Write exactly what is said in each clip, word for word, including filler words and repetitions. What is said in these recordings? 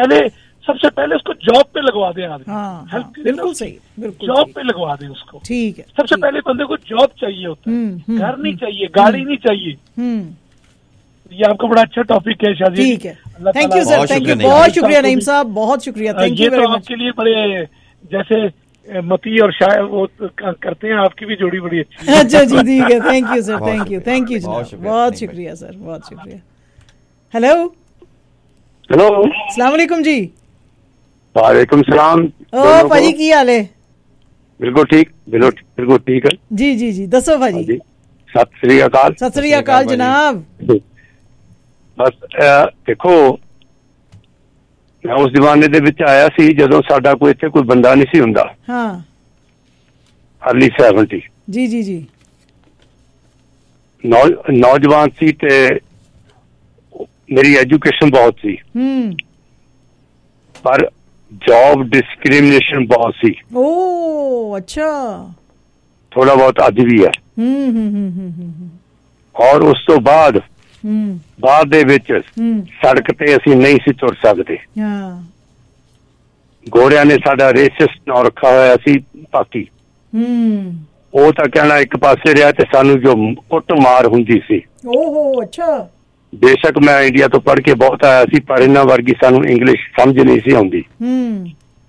पहले सबसे पहले उसको जॉब पे लगवा दें आदमी। हाँ, हेल्प हाँ, बिल्कुल सही, बिल्कुल जॉब पे लगवा दें उसको। ठीक है। सबसे पहले बंदे को जॉब चाहिए होता है, घर नहीं चाहिए, गाड़ी नहीं चाहिए। ये आपका बड़ा अच्छा टॉपिक है शादी। ठीक है, thank you sir, thank you, बहुत शुक्रिया नईम साहब, बहुत शुक्रिया, थैंक यू वेरी मच। आपके लिए बड़े जैसे मती और शायद वो करते हैं, आपकी भी जोड़ी बड़ी अच्छी है। अच्छा जी, ठीक है, thank you sir, thank you, thank you जनाब, बहुत शुक्रिया सर, बहुत शुक्रिया। हेलो हेलो, अस्सलाम वालेकुम जी। वालेकुम सलाम। ओ भाजी की हाल है? बिल्कुल ठीक, बिल्कुल बिल्कुल ठीक है जी जी जी, दसो भाजी। सत श्री अकाल। सत श्री अकाल जनाब। बस देखो, मैं उस जमाने ਦੇ ਵਿੱਚ ਆਇਆ ਸੀ ਜਦੋਂ ਸਾਡਾ ਕੋਈ ਇੱਥੇ ਕੋਈ ਬੰਦਾ ਨਹੀਂ ਸੀ ਹੁੰਦਾ। ਹਾਂ, अर्ली सैवनटी। ਜੀ ਜੀ ਜੀ। ਨੌਜਵਾਨ ਸੀ ਤੇ ਮੇਰੀ ਐਜੂਕੇਸ਼ਨ ਬਹੁਤ ਸੀ, ਹੂੰ, ਪਰ ਜੌਬ ਡਿਸਕ੍ਰਿਮੀਨੇਸ਼ਨ ਬਹੁਤ ਸੀ। ਓ ਅੱਛਾ। ਥੋੜਾ ਬਹੁਤ ਅੱਜ ਵੀ ਹੈ। ਹੂੰ ਹੂੰ ਹੂੰ ਹੂੰ। ਔਰ ਉਸ ਤੋਂ ਬਾਅਦ ਹੂੰ ਬਾਅਦ ਦੇ ਵਿੱਚ ਸੜਕ ਤੇ ਅਸੀਂ ਨਹੀਂ ਸੀ ਤੁਰ ਸਕਦੇ। ਹਾਂ, ਗੋਰਿਆਂ ਨੇ ਸਾਡਾ ਰੇਸਿਸਟ ਨਾਂ ਰੱਖਾ ਹੋਇਆ ਸੀ ਪਾਕੀ। ਹੂੰ, ਉਹ ਤਾਂ ਕਹਿਣਾ ਇੱਕ ਪਾਸੇ ਰਿਹਾ ਤੇ ਸਾਨੂੰ ਜੋ ਕੁੱਟ ਮਾਰ ਹੁੰਦੀ ਸੀ। ਓਹੋ ਅੱਛਾ। ਬੇਸ਼ੱਕ ਮੈਂ ਇੰਡੀਆ ਤੋਂ ਪੜ੍ਹ ਕੇ ਬਹੁਤ ਆਇਆ ਸੀ, ਪਰ ਇਹਨਾਂ ਵਰਗੀ ਸਾਨੂੰ ਇੰਗਲਿਸ਼ ਸਮਝ ਨਹੀਂ ਸੀ ਆਉਂਦੀ। ਹੂੰ,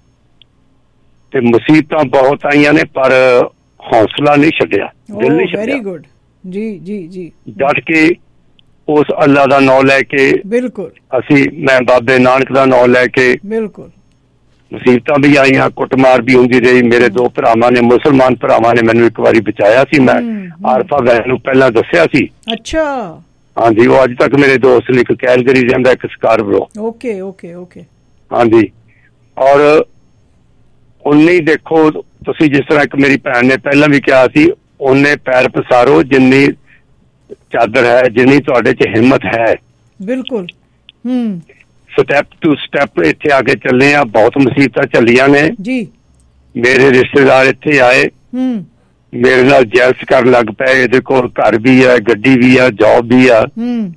ਤੇ ਮੁਸੀਬਤਾਂ ਬਹੁਤ ਆਈਆਂ ਨੇ, ਪਰ ਹੌਸਲਾ ਨਹੀਂ ਛੱਡਿਆ, ਦਿਲ ਨਹੀਂ ਛੱਡਿਆ। ਵੈਰੀ ਗੁੱਡ, ਜੀ ਜੀ ਜੀ। ਡਟ ਕੇ ਉਸ ਅੱਲਾ ਦਾ ਨਾਂ ਲੈ ਕੇ, ਬਿਲਕੁਲ, ਅਸੀਂ ਮੈਂ ਬਾਬੇ ਨਾਨਕ ਦਾ ਨਾਂ ਲੈ ਕੇ, ਬਿਲਕੁਲ। ਮੁਸੀਬਤਾਂ ਵੀ ਆਈਆਂ, ਕੁੱਟਮਾਰ ਵੀ ਹੁੰਦੀ ਰਹੀ। ਮੇਰੇ ਦੋ ਭਰਾਵਾਂ ਨੇ, ਮੁਸਲਮਾਨ ਭਰਾਵਾਂ ਨੇ ਮੈਨੂੰ ਇੱਕ ਵਾਰੀ ਬਚਾਇਆ ਸੀ। ਮੈਂ ਆਰਫਾ ਬਹਿਨ ਨੂੰ ਪਹਿਲਾਂ ਦੱਸਿਆ ਸੀ। ਅੱਛਾ। ਹਾਂਜੀ, ਉਹ ਅੱਜ ਤੱਕ ਮੇਰੇ ਦੋਸਤ ਨੇ, ਇੱਕ ਕੈਲਗਰੀ ਰਹਿੰਦਾ, ਇੱਕ ਸਕਾਰਬਰੋ। Okay okay okay. ਹਾਂਜੀ, ਔਰ ਉਨੀ ਦੇਖੋ ਤੁਸੀਂ, ਜਿਸ ਤਰ੍ਹਾਂ ਇੱਕ ਮੇਰੀ ਭੈਣ ਨੇ ਪਹਿਲਾਂ ਵੀ ਕਿਹਾ ਸੀ, ਉਹਨੇ ਪੈਰ ਪਸਾਰੋ ਜਿੰਨੀ ਚਾਦਰ ਹੈ, ਜਿੰਨੀ ਤੁਹਾਡੇ 'ਚ ਹਿੰਮਤ ਹੈ। ਬਿਲਕੁਲ। ਹੂੰ, ਸਟੈਪ ਟੂ ਸਟੈਪ ਇੱਥੇ ਆ ਕੇ ਚੱਲੇ ਆ। ਬਹੁਤ ਮੁਸੀਬਤਾਂ ਚੱਲੀਆਂ ਨੇ ਜੀ। ਮੇਰੇ ਰਿਸ਼ਤੇਦਾਰ ਇੱਥੇ ਆਏ, ਹੂੰ, ਮੇਰੇ ਨਾਲ ਜੈਲਸ ਕਰਨ ਲੱਗ ਪਏ। ਇਹਦੇ ਕੋਲ ਘਰ ਵੀ ਆ, ਗੱਡੀ ਵੀ ਆ, ਜੌਬ ਵੀ ਆ। ਹੂੰ,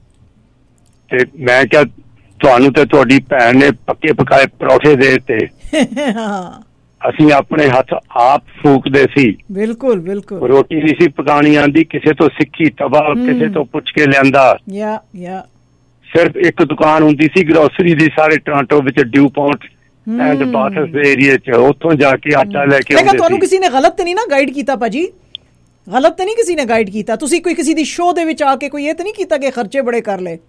ਤੇ ਮੈਂ ਕਿਹਾ ਤੁਹਾਨੂੰ ਤੇ ਤੁਹਾਡੀ ਭੈਣ ਨੇ ਪੱਕੇ ਪਕਾਏ ਪਰੌਠੇ ਦੇ ਦਿੱਤੇ, ਹਾਂ, ਅਸੀਂ ਆਪਣੇ ਹੱਥ ਆਪ ਫੂਕਦੇ ਸੀ। ਬਿਲਕੁਲ ਬਿਲकुल। ਰੋਟੀ ਨਹੀਂ ਸੀ ਪਕਾਣੀ ਆਂਦੀ, ਕਿਸੇ ਤੋਂ ਸਿੱਖੀ ਤਵਾ, ਕਿਸੇ ਤੋਂ ਪੁੱਛ ਕੇ ਲਿਆਂਦਾ। ਯਾ ਯਾ। ਸਿਰਫ ਇੱਕ ਦੁਕਾਨ ਹੁੰਦੀ ਸੀ ਗਰੋਸਰੀ ਦੀ ਸਾਰੇ ਟੋਰਾਂਟੋ ਵਿੱਚ, ਡਿਊ ਪੌਂਟ ਐਂਡ ਬਾਥਸ ਦੇ ਏਰੀਏ 'ਚ, ਉੱਥੋਂ ਜਾ ਕੇ ਆਟਾ ਲੈ ਕੇ ਆਉਂਦੇ ਸੀ। ਤੁਹਾਨੂੰ ਕਿਸੇ ਨੇ ਗਲਤ ਤੇ ਨਹੀਂ ਨਾ ਗਾਈਡ ਕੀਤਾ ਭਾਜੀ? ਗਲਤ ਤੇ ਨਹੀਂ ਕਿਸੇ ਨੇ ਗਾਈਡ ਕੀਤਾ? ਤੁਸੀਂ ਕੋਈ ਕਿਸੇ ਦੀ ਸ਼ੋਅ ਦੇ ਵਿੱਚ ਆ ਕੇ ਕੋਈ ਇਹ ਤਾਂ ਨਹੀਂ ਕੀਤਾ ਕਿ ਖਰਚੇ ਬੜੇ ਕਰ ਲਏ?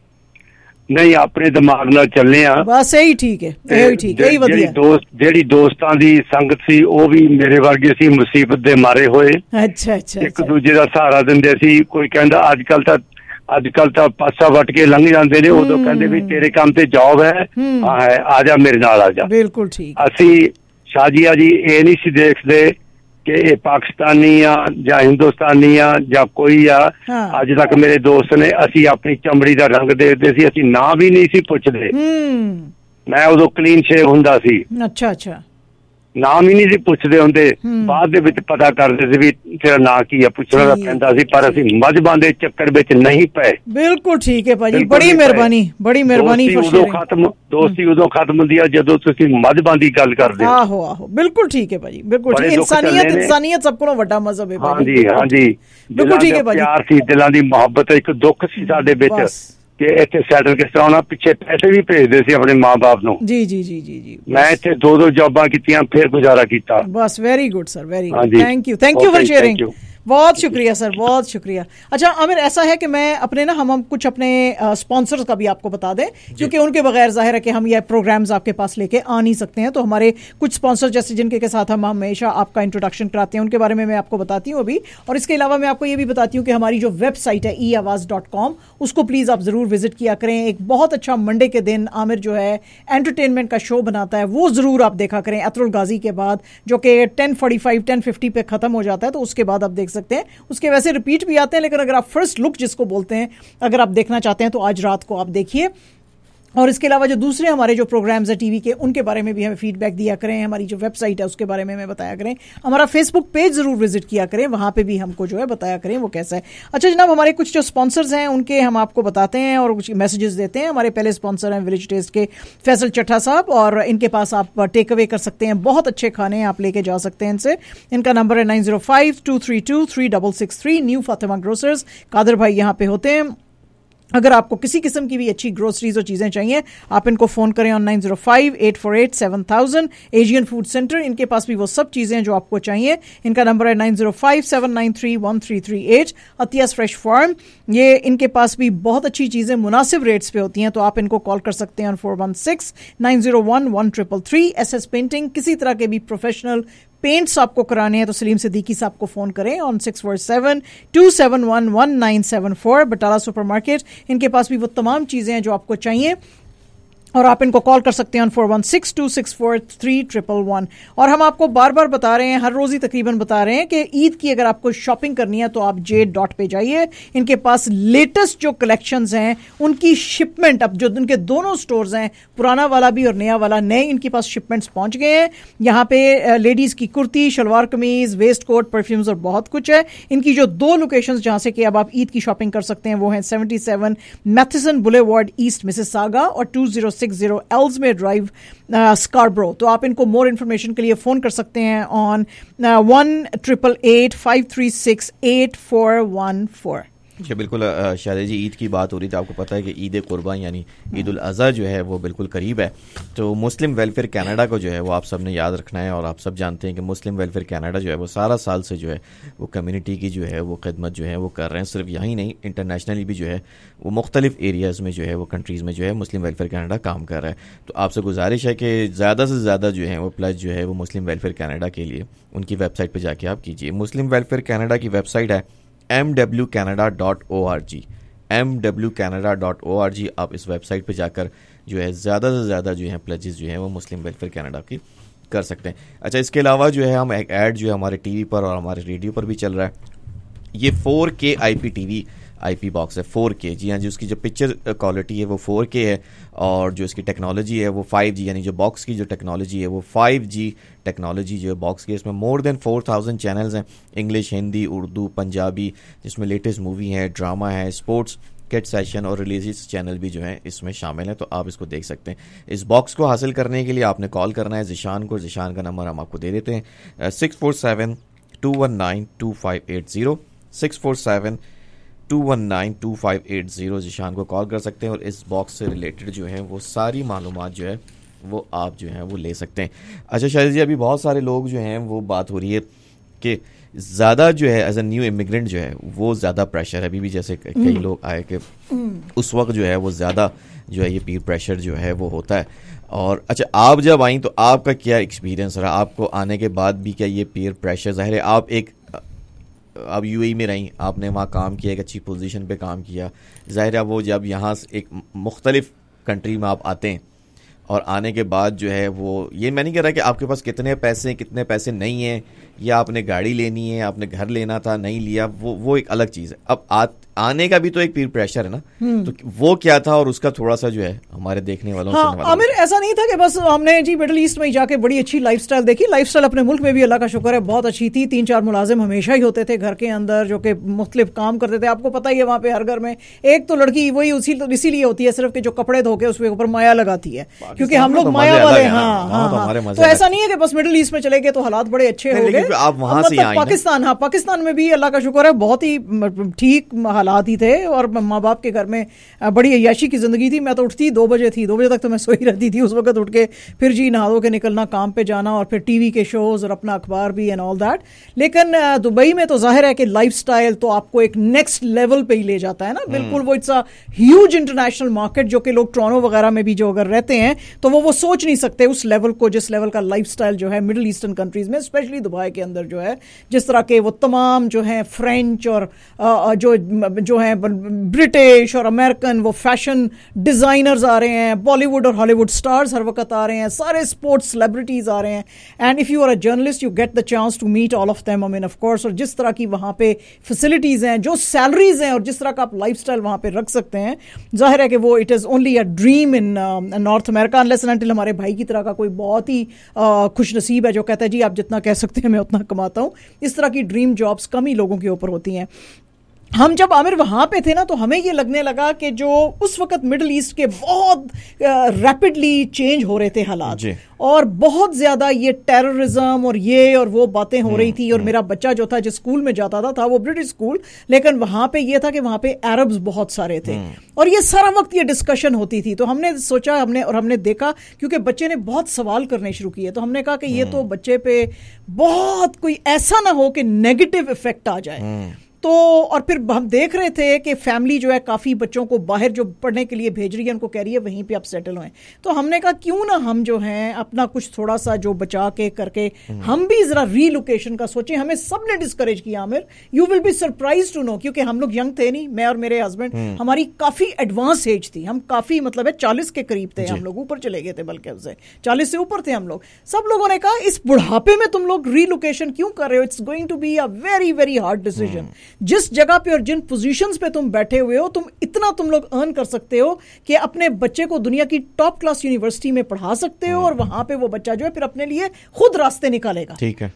ਨਹੀਂ, ਆਪਣੇ ਦਿਮਾਗ ਨਾਲ ਚੱਲੇ ਆ ਬਸ। ਇਹੀ ਠੀਕ ਹੈ, ਇਹੀ ਠੀਕ ਹੈ, ਇਹੀ ਵਧੀਆ। ਦੋਸਤ ਜਿਹੜੀ ਦੋਸਤਾਂ ਦੀ ਸੰਗਤ ਸੀ ਉਹ ਵੀ ਮੇਰੇ ਵਰਗੇ ਸੀ, ਮੁਸੀਬਤ ਦੇ ਮਾਰੇ ਹੋਏ। ਅੱਛਾ ਅੱਛਾ। ਇੱਕ ਦੂਜੇ ਦਾ ਸਹਾਰਾ ਦਿੰਦੇ ਸੀ। ਕੋਈ ਕਹਿੰਦਾ ਅੱਜ ਕੱਲ ਤਾਂ ਅੱਜ ਕੱਲ ਤਾਂ ਪਾਸਾ ਵੱਟ ਕੇ ਲੰਘ ਜਾਂਦੇ ਨੇ, ਉਦੋਂ ਕਹਿੰਦੇ ਵੀ ਤੇਰੇ ਕੰਮ ਤੇ ਜੌਬ ਹੈ, ਹਾਂ ਹੈ, ਆ ਜਾ ਮੇਰੇ ਨਾਲ ਆ ਜਾ। ਬਿਲਕੁਲ ਠੀਕ। ਅਸੀਂ ਸ਼ਾਜੀਆ ਜੀ ਇਹ ਨਹੀਂ ਸੀ ਦੇਖਦੇ ਕਿ ਇਹ ਪਾਕਿਸਤਾਨੀ ਆ ਜਾਂ ਹਿੰਦੁਸਤਾਨੀ ਆ ਜਾਂ ਕੋਈ ਆ। ਅੱਜ ਤੱਕ ਮੇਰੇ ਦੋਸਤ ਨੇ, ਅਸੀਂ ਆਪਣੀ ਚਮੜੀ ਦਾ ਰੰਗ ਦੇਖਦੇ ਸੀ, ਅਸੀਂ ਨਾਂ ਵੀ ਨਹੀਂ ਸੀ ਪੁੱਛਦੇ। ਮੈਂ ਉਦੋਂ ਕਲੀਨ ਸ਼ੇਵ ਹੁੰਦਾ ਸੀ। ਅੱਛਾ ਅੱਛਾ। ਨਾਮ ਹੀ ਨਹੀਂ ਸੀ ਪੁੱਛਦੇ ਹੁੰਦੇ, ਬਾਅਦ ਦੇ ਵਿੱਚ ਪਤਾ ਕਰਦੇ ਸੀ ਵੀ ਤੇਰਾ ਨਾਂ ਕੀ ਆ, ਪੁੱਛਣਾ ਤਾਂ ਪੈਂਦਾ ਸੀ, ਪਰ ਅਸੀਂ ਮਜ਼ਹਬਾਂ ਦੇ ਚੱਕਰ ਵਿੱਚ ਨਹੀਂ ਪਏ। ਬਿਲਕੁਲ ਠੀਕ ਹੈ ਭਾਜੀ, ਬੜੀ ਮਿਹਰਬਾਨੀ, ਬੜੀ ਮਿਹਰਬਾਨੀ। ਉਦੋਂ ਖਤਮ ਦੋਸਤੀ ਉਦੋਂ ਖਤਮ ਹੁੰਦੀ ਆ ਜਦੋਂ ਤੁਸੀਂ ਮਜ਼ਹਬਾਂ ਦੀ ਗੱਲ ਕਰਦੇ ਹੋ। ਆਹੋ ਆਹੋ, ਬਿਲਕੁਲ ਠੀਕ ਹੈ ਭਾਜੀ, ਬਿਲਕੁਲ ਠੀਕ। ਇਨਸਾਨੀਅਤ ਇਨਸਾਨੀਅਤ ਸਭ ਕੋਲੋਂ ਵੱਡਾ ਮਜ਼ਹਬ ਹੈ। ਹਾਂਜੀ ਹਾਂਜੀ, ਬਿਲਕੁਲ ਠੀਕ ਹੈ ਭਾਜੀ। ਪਿਆਰ ਸੀ, ਦਿਲਾਂ ਦੀ ਮੁਹੱਬਤ, ਇੱਕ ਦੁੱਖ ਸੀ ਸਾਡੇ ਵਿੱਚ ਕਿ ਇੱਥੇ ਸੈਟਲ ਕਿਸ ਤਰ੍ਹਾਂ ਹੋਣਾ। ਪਿੱਛੇ ਪੈਸੇ ਵੀ ਭੇਜਦੇ ਸੀ ਆਪਣੇ ਮਾਂ ਬਾਪ ਨੂੰ। ਜੀ ਜੀ ਜੀ ਜੀ ਜੀ। ਮੈਂ ਇੱਥੇ ਦੋ ਦੋ ਜੌਬਾਂ ਕੀਤੀਆਂ, ਫਿਰ ਗੁਜ਼ਾਰਾ ਕੀਤਾ। ਬਸ, very good sir, very good, thank you, thank you for sharing. बहुत शुक्रिया सर, बहुत शुक्रिया। अच्छा आमिर, ऐसा है कि मैं अपने ना हम हम कुछ अपने स्पॉन्सर्स का भी आपको बता दें, क्योंकि उनके बगैर जाहिर है कि हम ये प्रोग्राम्स आपके पास लेके आ नहीं सकते हैं। तो हमारे कुछ स्पॉन्सर जैसे जिनके के साथ हम हमेशा आपका इंट्रोडक्शन कराते हैं, उनके बारे में मैं आपको बताती हूँ अभी। और इसके अलावा मैं आपको ये भी बताती हूँ कि हमारी जो वेबसाइट है ई आवाज़ डॉट कॉम, उसको प्लीज़ आप ज़रूर विजिट किया करें। एक बहुत अच्छा मंडे के दिन आमिर जो है एंटरटेनमेंट का शो बनाता है, वो ज़रूर आप देखा करें अतरुल गाजी के बाद, जो कि ten forty five ten fifty पे ख़त्म हो जाता है। तो उसके बाद आप देख सकते हैं, उसके वैसे रिपीट भी आते हैं, लेकिन अगर आप फर्स्ट लुक जिसको बोलते हैं, अगर आप देखना चाहते हैं तो आज रात को आप देखिए। اور اس کے علاوہ جو دوسرے ہمارے جو پروگرامز ہیں ٹی وی کے ان کے بارے میں بھی ہمیں فیڈ بیک دیا کریں, ہماری جو ویب سائٹ ہے اس کے بارے میں ہمیں بتایا کریں, ہمارا فیس بک پیج ضرور وزٹ کیا کریں, وہاں پہ بھی ہم کو جو ہے بتایا کریں وہ کیسا ہے. اچھا جناب, ہمارے کچھ جو اسپانسرز ہیں ان کے ہم آپ کو بتاتے ہیں اور کچھ میسیجز دیتے ہیں. ہمارے پہلے اسپانسر ہیں ولیج ٹیسٹ کے فیصل چٹھا صاحب, اور ان کے پاس آپ ٹیک اوے کر سکتے ہیں, بہت اچھے کھانے آپ لے کے جا سکتے ہیں ان سے. ان کا نمبر ہے nine zero five two three two three double six three. New Fatima grocers, Qadir بھائی یہاں پہ ہوتے ہیں. اگر آپ کو کسی قسم کی بھی اچھی گروسریز اور چیزیں چاہیے آپ ان کو فون کریں on nine zero five eight four eight seven thousand. Asian food centre, ان کے پاس بھی وہ سب چیزیں جو آپ کو چاہیے. ان کا نمبر ہے nine zero five seven nine three one three three eight. Atiya's fresh farm, یہ ان کے پاس بھی بہت اچھی چیزیں مناسب ریٹس پہ ہوتی ہیں, تو آپ ان کو کال کر سکتے ہیں on four one six nine zero one one triple three. S S painting, کسی طرح کے بھی پروفیشنل پینٹس آپ کو کرانے ہیں تو سلیم صدیقی صاحب کو فون کریں on six four seven two seven one one nine seven four. Batala supermarket, ان کے پاس بھی وہ تمام چیزیں ہیں جو آپ کو چاہیے, اور آپ ان کو کال کر سکتے ہیں on four one six two six four three triple one. اور ہم آپ کو بار بار بتا رہے ہیں, ہر روز ہی تقریباً بتا رہے ہیں کہ عید کی اگر آپ کو شاپنگ کرنی ہے تو آپ جیڈ ڈاٹ پہ جائیے. ان کے پاس لیٹسٹ جو کلیکشنز ہیں ان کی شپمنٹ, اب جو ان کے دونوں سٹورز ہیں پرانا والا بھی اور نیا والا, نئے ان کے پاس شپمنٹس پہنچ گئے ہیں. یہاں پہ لیڈیز کی kurti, shalwar kameez, waistcoat, perfumes اور بہت کچھ ہے. ان کی جو دو لوکیشنز جہاں سے کہ اب آپ عید کی شاپنگ کر سکتے ہیں وہ ہیں seventy seven Matheson boulevard East Mississauga اور two zero six zero Ells Drive Scarborough. تو آپ ان کو مور انفارمیشن کے لیے فون کر سکتے ہیں on one triple eight five three six eight four one four. جی بالکل شاہدہ جی, عید کی بات ہو رہی تھی, آپ کو پتہ ہے کہ عید قربان یعنی عید الاضحیٰ جو ہے وہ بالکل قریب ہے. تو مسلم ویلفیئر کینیڈا کو جو ہے وہ آپ سب نے یاد رکھنا ہے, اور آپ سب جانتے ہیں کہ مسلم ویلفیئر کینیڈا جو ہے وہ سارا سال سے جو ہے وہ کمیونٹی کی جو ہے وہ خدمت جو ہے وہ کر رہے ہیں. صرف یہیں نہیں, انٹرنیشنلی بھی جو ہے وہ مختلف ایریاز میں جو ہے وہ کنٹریز میں جو ہے مسلم ویلفیئر کینیڈا کام کر رہا ہے. تو آپ سے گزارش ہے کہ زیادہ سے زیادہ جو ہے وہ پلس جو ہے وہ مسلم ویلفیئر کینیڈا کے لیے ان کی ویب سائٹ پہ جا کے آپ کیجیے. مسلم ویلفیئر کینیڈا کی ویب سائٹ ہے M W Canada dot O R G. M W Canada dot O R G. آپ اس ویب سائٹ پہ جا کر جو ہے زیادہ سے زیادہ جو ہے پلیجز جو ہیں وہ مسلم ویلفیئر کینیڈا کی کر سکتے ہیں. اچھا, اس کے علاوہ جو ہے ہم ایک ایڈ جو ہے ہمارے ٹی وی پر اور ہمارے ریڈیو پر بھی چل رہا ہے. یہ four K I P T V I P box ہے, فور کے. جی ہاں جی, اس کی جو پکچر کوالٹی ہے وہ فور کے ہے, اور جو اس کی ٹیکنالوجی ہے وہ فائیو جی, یعنی جو باکس کی جو ٹیکنالوجی ہے وہ فائیو جی ٹیکنالوجی جو ہے باکس کی. اس میں more than four thousand channels ہیں, انگلش, ہندی, اردو, پنجابی, جس میں لیٹسٹ مووی ہے, ڈرامہ ہے, اسپورٹس, کٹ سیشن اور ریلیزز چینل بھی جو ہیں اس میں شامل ہیں. تو آپ اس کو دیکھ سکتے ہیں. اس باکس کو حاصل کرنے کے لیے آپ نے کال کرنا ہے ذیشان کو. ذیشان کا نمبر ہم آپ کو دے دیتے ہیں six four seven two one nine two five eight zero. Six four seven two one nine two five eight zero. Zeeshan کو کال کر سکتے ہیں اور اس باکس سے ریلیٹڈ جو ہے وہ ساری معلومات جو ہے وہ آپ جو ہیں وہ لے سکتے ہیں. اچھا شاہد جی, ابھی بہت سارے لوگ جو ہیں وہ بات ہو رہی ہے کہ زیادہ جو ہے ایز اے نیو امیگرینٹ جو ہے وہ زیادہ پریشر ہے. ابھی بھی جیسے کئی لوگ آئے کہ اس وقت جو ہے وہ زیادہ جو ہے یہ پیر پریشر جو ہے وہ ہوتا ہے. اور اچھا, آپ جب آئیں تو آپ کا کیا ایکسپیرینس رہا؟ آپ کو آنے کے بعد بھی کیا یہ پیر پریشر, ظاہر ہے آپ ایک اب یو اے ای میں رہیں, آپ نے وہاں کام کیا, ایک اچھی پوزیشن پہ کام کیا, ظاہر ہے وہ جب یہاں سے ایک مختلف کنٹری میں آپ آتے ہیں اور آنے کے بعد جو ہے وہ, یہ میں نہیں کہہ رہا کہ آپ کے پاس کتنے پیسے ہیں کتنے پیسے نہیں ہیں, یا آپ نے گاڑی لینی ہے, آپ نے گھر لینا تھا نہیں لیا, وہ وہ ایک الگ چیز ہے. اب آت, آنے کا بھی تو ایک پیر پریشر ہے نا, تو وہ کیا تھا اور اس کا تھوڑا سا جو ہے ہمارے دیکھنے والوں سے. ہاں عامر, ایسا نہیں تھا کہ بس ہم نے جی مڈل ایسٹ میں جا کے بڑی اچھی لائف سٹائل دیکھی. لائف سٹائل اپنے ملک میں بھی اللہ کا شکر ہے بہت اچھی تھی. تین چار ملازم ہمیشہ ہی ہوتے تھے گھر کے اندر جو کہ مختلف کام کرتے تھے. آپ کو پتہ ہی ہے وہاں پہ ہر گھر میں ایک تو لڑکی وہی اسی اسی لیے ہوتی ہے صرف کہ جو کپڑے دھو کے اس کے اوپر مایا لگاتی ہے, کیونکہ ہم لوگ مایا والے. ہاں ہاں, تو ایسا نہیں ہے کہ بس مڈل ایسٹ میں چلے گئے تو حالات بڑے اچھے ہو گئے. آپ وہاں سے پاکستان, ہاں پاکستان میں بھی اللہ کا شکر ہے بہت ہی ٹھیک حالات ہی تھے, اور ماں باپ کے گھر میں بڑی عیاشی کی زندگی تھی. میں تو اٹھتی دو بجے تھی, دو بجے تک تو میں سوئی رہتی تھی. اس وقت اٹھ کے پھر جی نہا دھو کے نکلنا, کام پہ جانا, اور پھر ٹی وی کے شوز اور اپنا اخبار بھی اینڈ آل دیٹ. لیکن دبئی میں تو ظاہر ہے کہ لائف سٹائل تو آپ کو ایک نیکسٹ لیول پہ ہی لے جاتا ہے نا. بالکل وہ it's a huge international market, جو کہ لوگ ٹورانٹو وغیرہ میں بھی جو اگر رہتے ہیں تو وہ وہ سوچ نہیں سکتے اس لیول کو, جس لیول کا لائف سٹائل جو ہے مڈل ایسٹرن کنٹریز میں, اسپیشلی دبئی کے اندر جو ہے, جس طرح کے وہ تمام جو ہیں فرینچ اور جو جو ہیں برٹش اور امریکن وہ فیشن ڈیزائنرز آ رہے ہیں, بالی ووڈ اور ہالی ووڈ اسٹارز ہر وقت آ رہے ہیں, سارے اسپورٹس سیلیبریٹیز آ رہے ہیں. And if you are a journalist you get the chance to meet all of them, I mean of course. اور جس طرح کی وہاں پہ فیسلٹیز ہیں, جو سیلریز ہیں, اور جس طرح کا آپ لائف اسٹائل وہاں پہ رکھ سکتے ہیں, ظاہر ہے کہ وہ it is only a dream in north America, unless and until ہمارے بھائی کی طرح کا کوئی بہت ہی خوش نصیب ہے جو کہتا ہے جی آپ جتنا کہہ سکتے ہیں میں اتنا کماتا ہوں. اس طرح کی ڈریم جابس کم ہی لوگوں کے اوپر ہوتی ہیں. ہم جب عامر وہاں پہ تھے نا تو ہمیں یہ لگنے لگا کہ جو اس وقت مڈل ایسٹ کے بہت ریپڈلی چینج ہو رہے تھے حالات جی. اور بہت زیادہ یہ ٹیررزم اور یہ اور وہ باتیں ہو رہی تھی. اور میرا بچہ جو تھا جس اسکول میں جاتا تھا تھا وہ برٹش اسکول, لیکن وہاں پہ یہ تھا کہ وہاں پہ عربز بہت سارے تھے اور یہ سارا وقت یہ ڈسکشن ہوتی تھی. تو ہم نے سوچا ہم نے اور ہم نے دیکھا کیونکہ بچے نے بہت سوال کرنے شروع کیے, تو ہم نے کہا کہ یہ تو بچے پہ بہت کوئی ایسا نہ ہو کہ نیگیٹو افیکٹ آ جائے. تو اور پھر ہم دیکھ رہے تھے کہ فیملی جو ہے کافی بچوں کو باہر جو پڑھنے کے لیے بھیج رہی ہے ان کو کہہ رہی ہے وہیں پہ آپ سیٹل ہوئیں. تو ہم نے کہا کیوں نہ ہم جو ہیں اپنا کچھ تھوڑا سا جو بچا کے کر کے ہم بھی ذرا ری لوکیشن کا سوچیں. ہمیں سب نے ڈسکریج کیا Aamir, you will be surprised to know, کیونکہ ہم لوگ ینگ تھے نہیں, میں اور میرے ہسبینڈ, ہماری کافی ایڈوانس ایج تھی, ہم کافی مطلب ہے چالیس کے قریب تھے, ہم لوگ اوپر چلے گئے تھے, بلکہ اس سے چالیس سے اوپر تھے ہم لوگ. سب لوگوں نے کہا اس بڑھاپے میں تم لوگ ری لوکیشن کیوں کر رہے ہو, it's going to be a very very hard decision. جس جگہ پہ اور جن پوزیشنز پہ تم بیٹھے ہوئے ہو, تم اتنا تم لوگ ارن کر سکتے ہو کہ اپنے بچے کو دنیا کی ٹاپ کلاس یونیورسٹی میں پڑھا سکتے ہو, اور وہاں پہ وہ بچہ جو ہے پھر اپنے لیے خود راستے نکالے گا. ٹھیک ہے.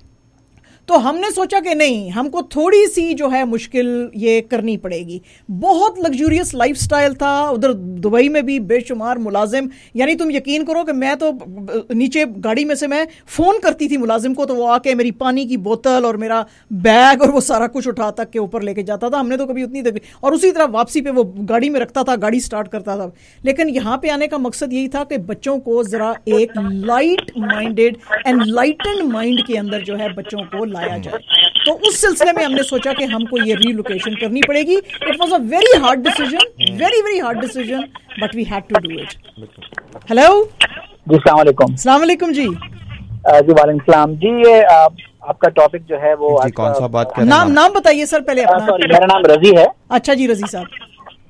تو ہم نے سوچا کہ نہیں, ہم کو تھوڑی سی جو ہے مشکل یہ کرنی پڑے گی. بہت لگزوریس لائف سٹائل تھا ادھر دبئی میں بھی, بے شمار ملازم, یعنی تم یقین کرو کہ میں تو نیچے گاڑی میں سے میں فون کرتی تھی ملازم کو, تو وہ آ کے میری پانی کی بوتل اور میرا بیگ اور وہ سارا کچھ اٹھا تک کے اوپر لے کے جاتا تھا. ہم نے تو کبھی اتنی تکلیف, اور اسی طرح واپسی پہ وہ گاڑی میں رکھتا تھا, گاڑی سٹارٹ کرتا تھا. لیکن یہاں پہ آنے کا مقصد یہی تھا کہ بچوں کو ذرا ایک light minded and lightened mind کے اندر جو ہے بچوں کو لایا جائے. تو اس سلسلے میں ہم نے سوچا کہ ہم کو یہ ری لوکیشن کرنی پڑے گی. It was a very hard decision, very very hard decision, but we had to do it. Hello جی, السلام علیکم. السلام علیکم جی. جی وعلیکم السلام جی. یہ آپ کا ٹاپک جو ہے وہ کون سا بات کر رہے ہیں؟ نام نام بتائیے سر پہلے اپنا. سوری, میرا نام رضی ہے. اچھا جی رضی صاحب.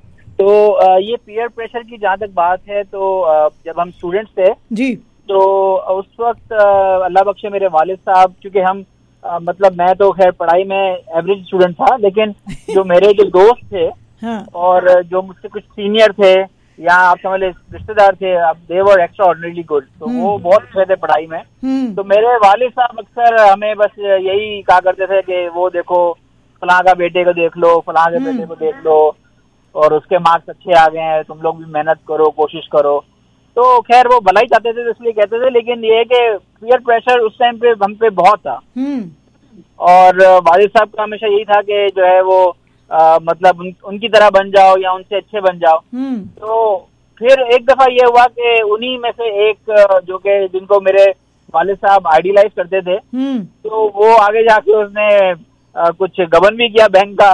تو یہ پیئر پریشر کی جہاں تک بات ہے, تو جب ہم اسٹوڈینٹس تھے جی, تو اس وقت اللہ بخشے میرے والد صاحب, چونکہ ہم مطلب میں تو خیر پڑھائی میں ایوریج اسٹوڈنٹ تھا, لیکن جو میرے جو دوست تھے اور جو مجھ سے کچھ سینئر تھے یا آپ سمجھ لیں رشتے دار تھے, دے ور ایکسٹرا آرڈنریلی گڈ, تو وہ بہت اچھے تھے پڑھائی میں. تو میرے والد صاحب اکثر ہمیں بس یہی کہا کرتے تھے کہ وہ دیکھو فلاں کا بیٹے کو دیکھ لو, فلاں کے بیٹے کو دیکھ لو, اور اس کے مارکس اچھے آ گئے ہیں, تم لوگ بھی محنت کرو, کوشش کرو. تو خیر وہ بھلا ہی چاہتے تھے اس لیے کہتے تھے, لیکن یہ ہے کہ پیئر پریشر اس ٹائم پہ ہم پہ بہت تھا. اور والد صاحب کا ہمیشہ یہی تھا کہ جو ہے وہ مطلب ان کی طرح بن جاؤ یا ان سے اچھے بن جاؤ. تو پھر ایک دفعہ یہ ہوا کہ انہی میں سے ایک جو کہ جن کو میرے والد صاحب آئیڈیلائز کرتے تھے, تو وہ آگے جا کے اس نے کچھ گبن بھی کیا بینک کا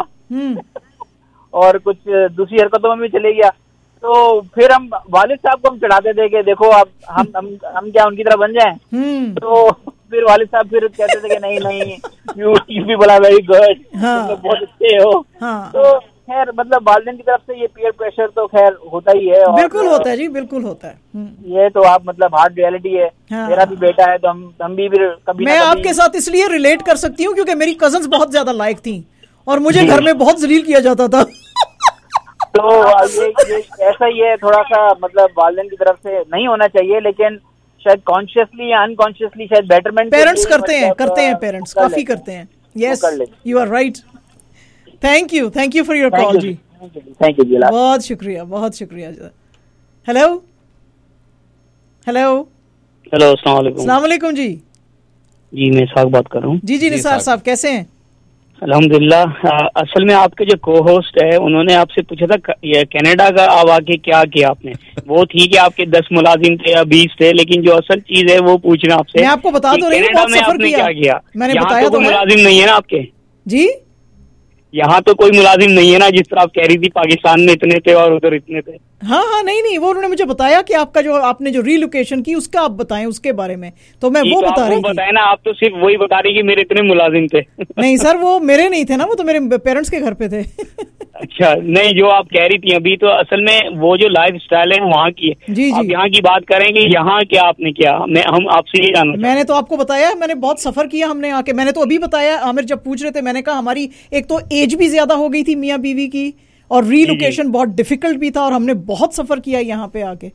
اور کچھ دوسری حرکتوں میں بھی چلے گیا. تو پھر ہم والد صاحب کو ہم چڑھاتے تھے کہ دیکھو اب ہم ہم کیا ان کی طرح بن جائیں. تو پھر والد صاحب پھر کہتے تھے کہ نہیں نہیں, یو یو بھی بولا ویری گڈ, بہت اچھے ہو. تو خیر مطلب والدین کی طرف سے یہ پیئر پریشر تو خیر ہوتا ہی ہے. بالکل ہوتا ہے جی, بالکل ہوتا ہے. یہ تو آپ مطلب ہارڈ ریئلٹی ہے. میرا بھی بیٹا ہے, تو ہم ہم بھی پھر کبھی میں آپ کے ساتھ اس لیے ریلیٹ کر سکتی ہوں کیونکہ میری کزنز بہت زیادہ لائق تھیں اور مجھے گھر میں بہت ذلیل کیا جاتا تھا. تو یہ ایسا ہی ہے, تھوڑا سا مطلب والدین کی طرف سے نہیں ہونا چاہیے, لیکن شاید کانشیسلی یا انکانشیسلی شاید بیٹرمنٹ پیرنٹس کرتے ہیں کرتے ہیں پیرنٹس کافی کرتے ہیں. Yes you are right. Thank you thank you for your call جی. تھینک یو جی, بہت شکریہ بہت شکریہ. ہیلو ہیلو ہیلو السلام علیکم. السلام علیکم جی. جی میں اسحاق بات کر رہا ہوں. جی جی نثار صاحب کیسے ہیں؟ الحمدللہ. اصل میں آپ کے جو کو ہوسٹ ہے انہوں نے آپ سے پوچھا تھا یہ کینیڈا کا اب آ کے کیا کیا آپ نے. وہ ٹھیک ہے آپ کے دس ملازم تھے یا بیس تھے, لیکن جو اصل چیز ہے وہ پوچھ رہے ہیں آپ سے. میں آپ کو بتا دو رہی ہوں, کینیڈا میں آپ نے کیا کیا. میں نے بتایا تو ملازم نہیں ہے نا آپ کے. جی یہاں تو کوئی ملازم نہیں ہے نا، جس طرح آپ کہہ رہی تھی پاکستان میں اتنے تھے اور ادھر اتنے تھے. ہاں ہاں نہیں نہیں وہ انہوں نے مجھے بتایا کہ آپ کا جو آپ نے جو ری لوکیشن کی اس کا آپ بتائیں اس کے بارے میں، تو میں وہ بتا رہی تھی. بتائیں نا، آپ تو صرف وہی بتا رہی کہ میرے اتنے ملازم تھے. نہیں سر وہ میرے نہیں تھے نا، وہ تو میرے پیرنٹس کے گھر پہ تھے. اچھا نہیں، جو آپ کہہ رہی تھی ابھی تو اصل میں وہ جو لائف اسٹائل ہے وہاں کی ہے. جی آپ یہاں کی بات کریں گے، یہاں کیا آپ نے کیا، میں ہم آپ سے یہ جاننا. میں نے تو آپ کو بتایا میں نے بہت سفر کیا ہم نے آ کے. میں نے تو ابھی بتایا، عامر جب پوچھ رہے تھے میں نے کہا ہماری ایک تو ایج بھی زیادہ ہو گئی تھی میاں بیوی کی، اور ری لوکیشن بہت ڈیفیکلٹ بھی تھا، اور ہم نے بہت سفر کیا یہاں پہ آ کے.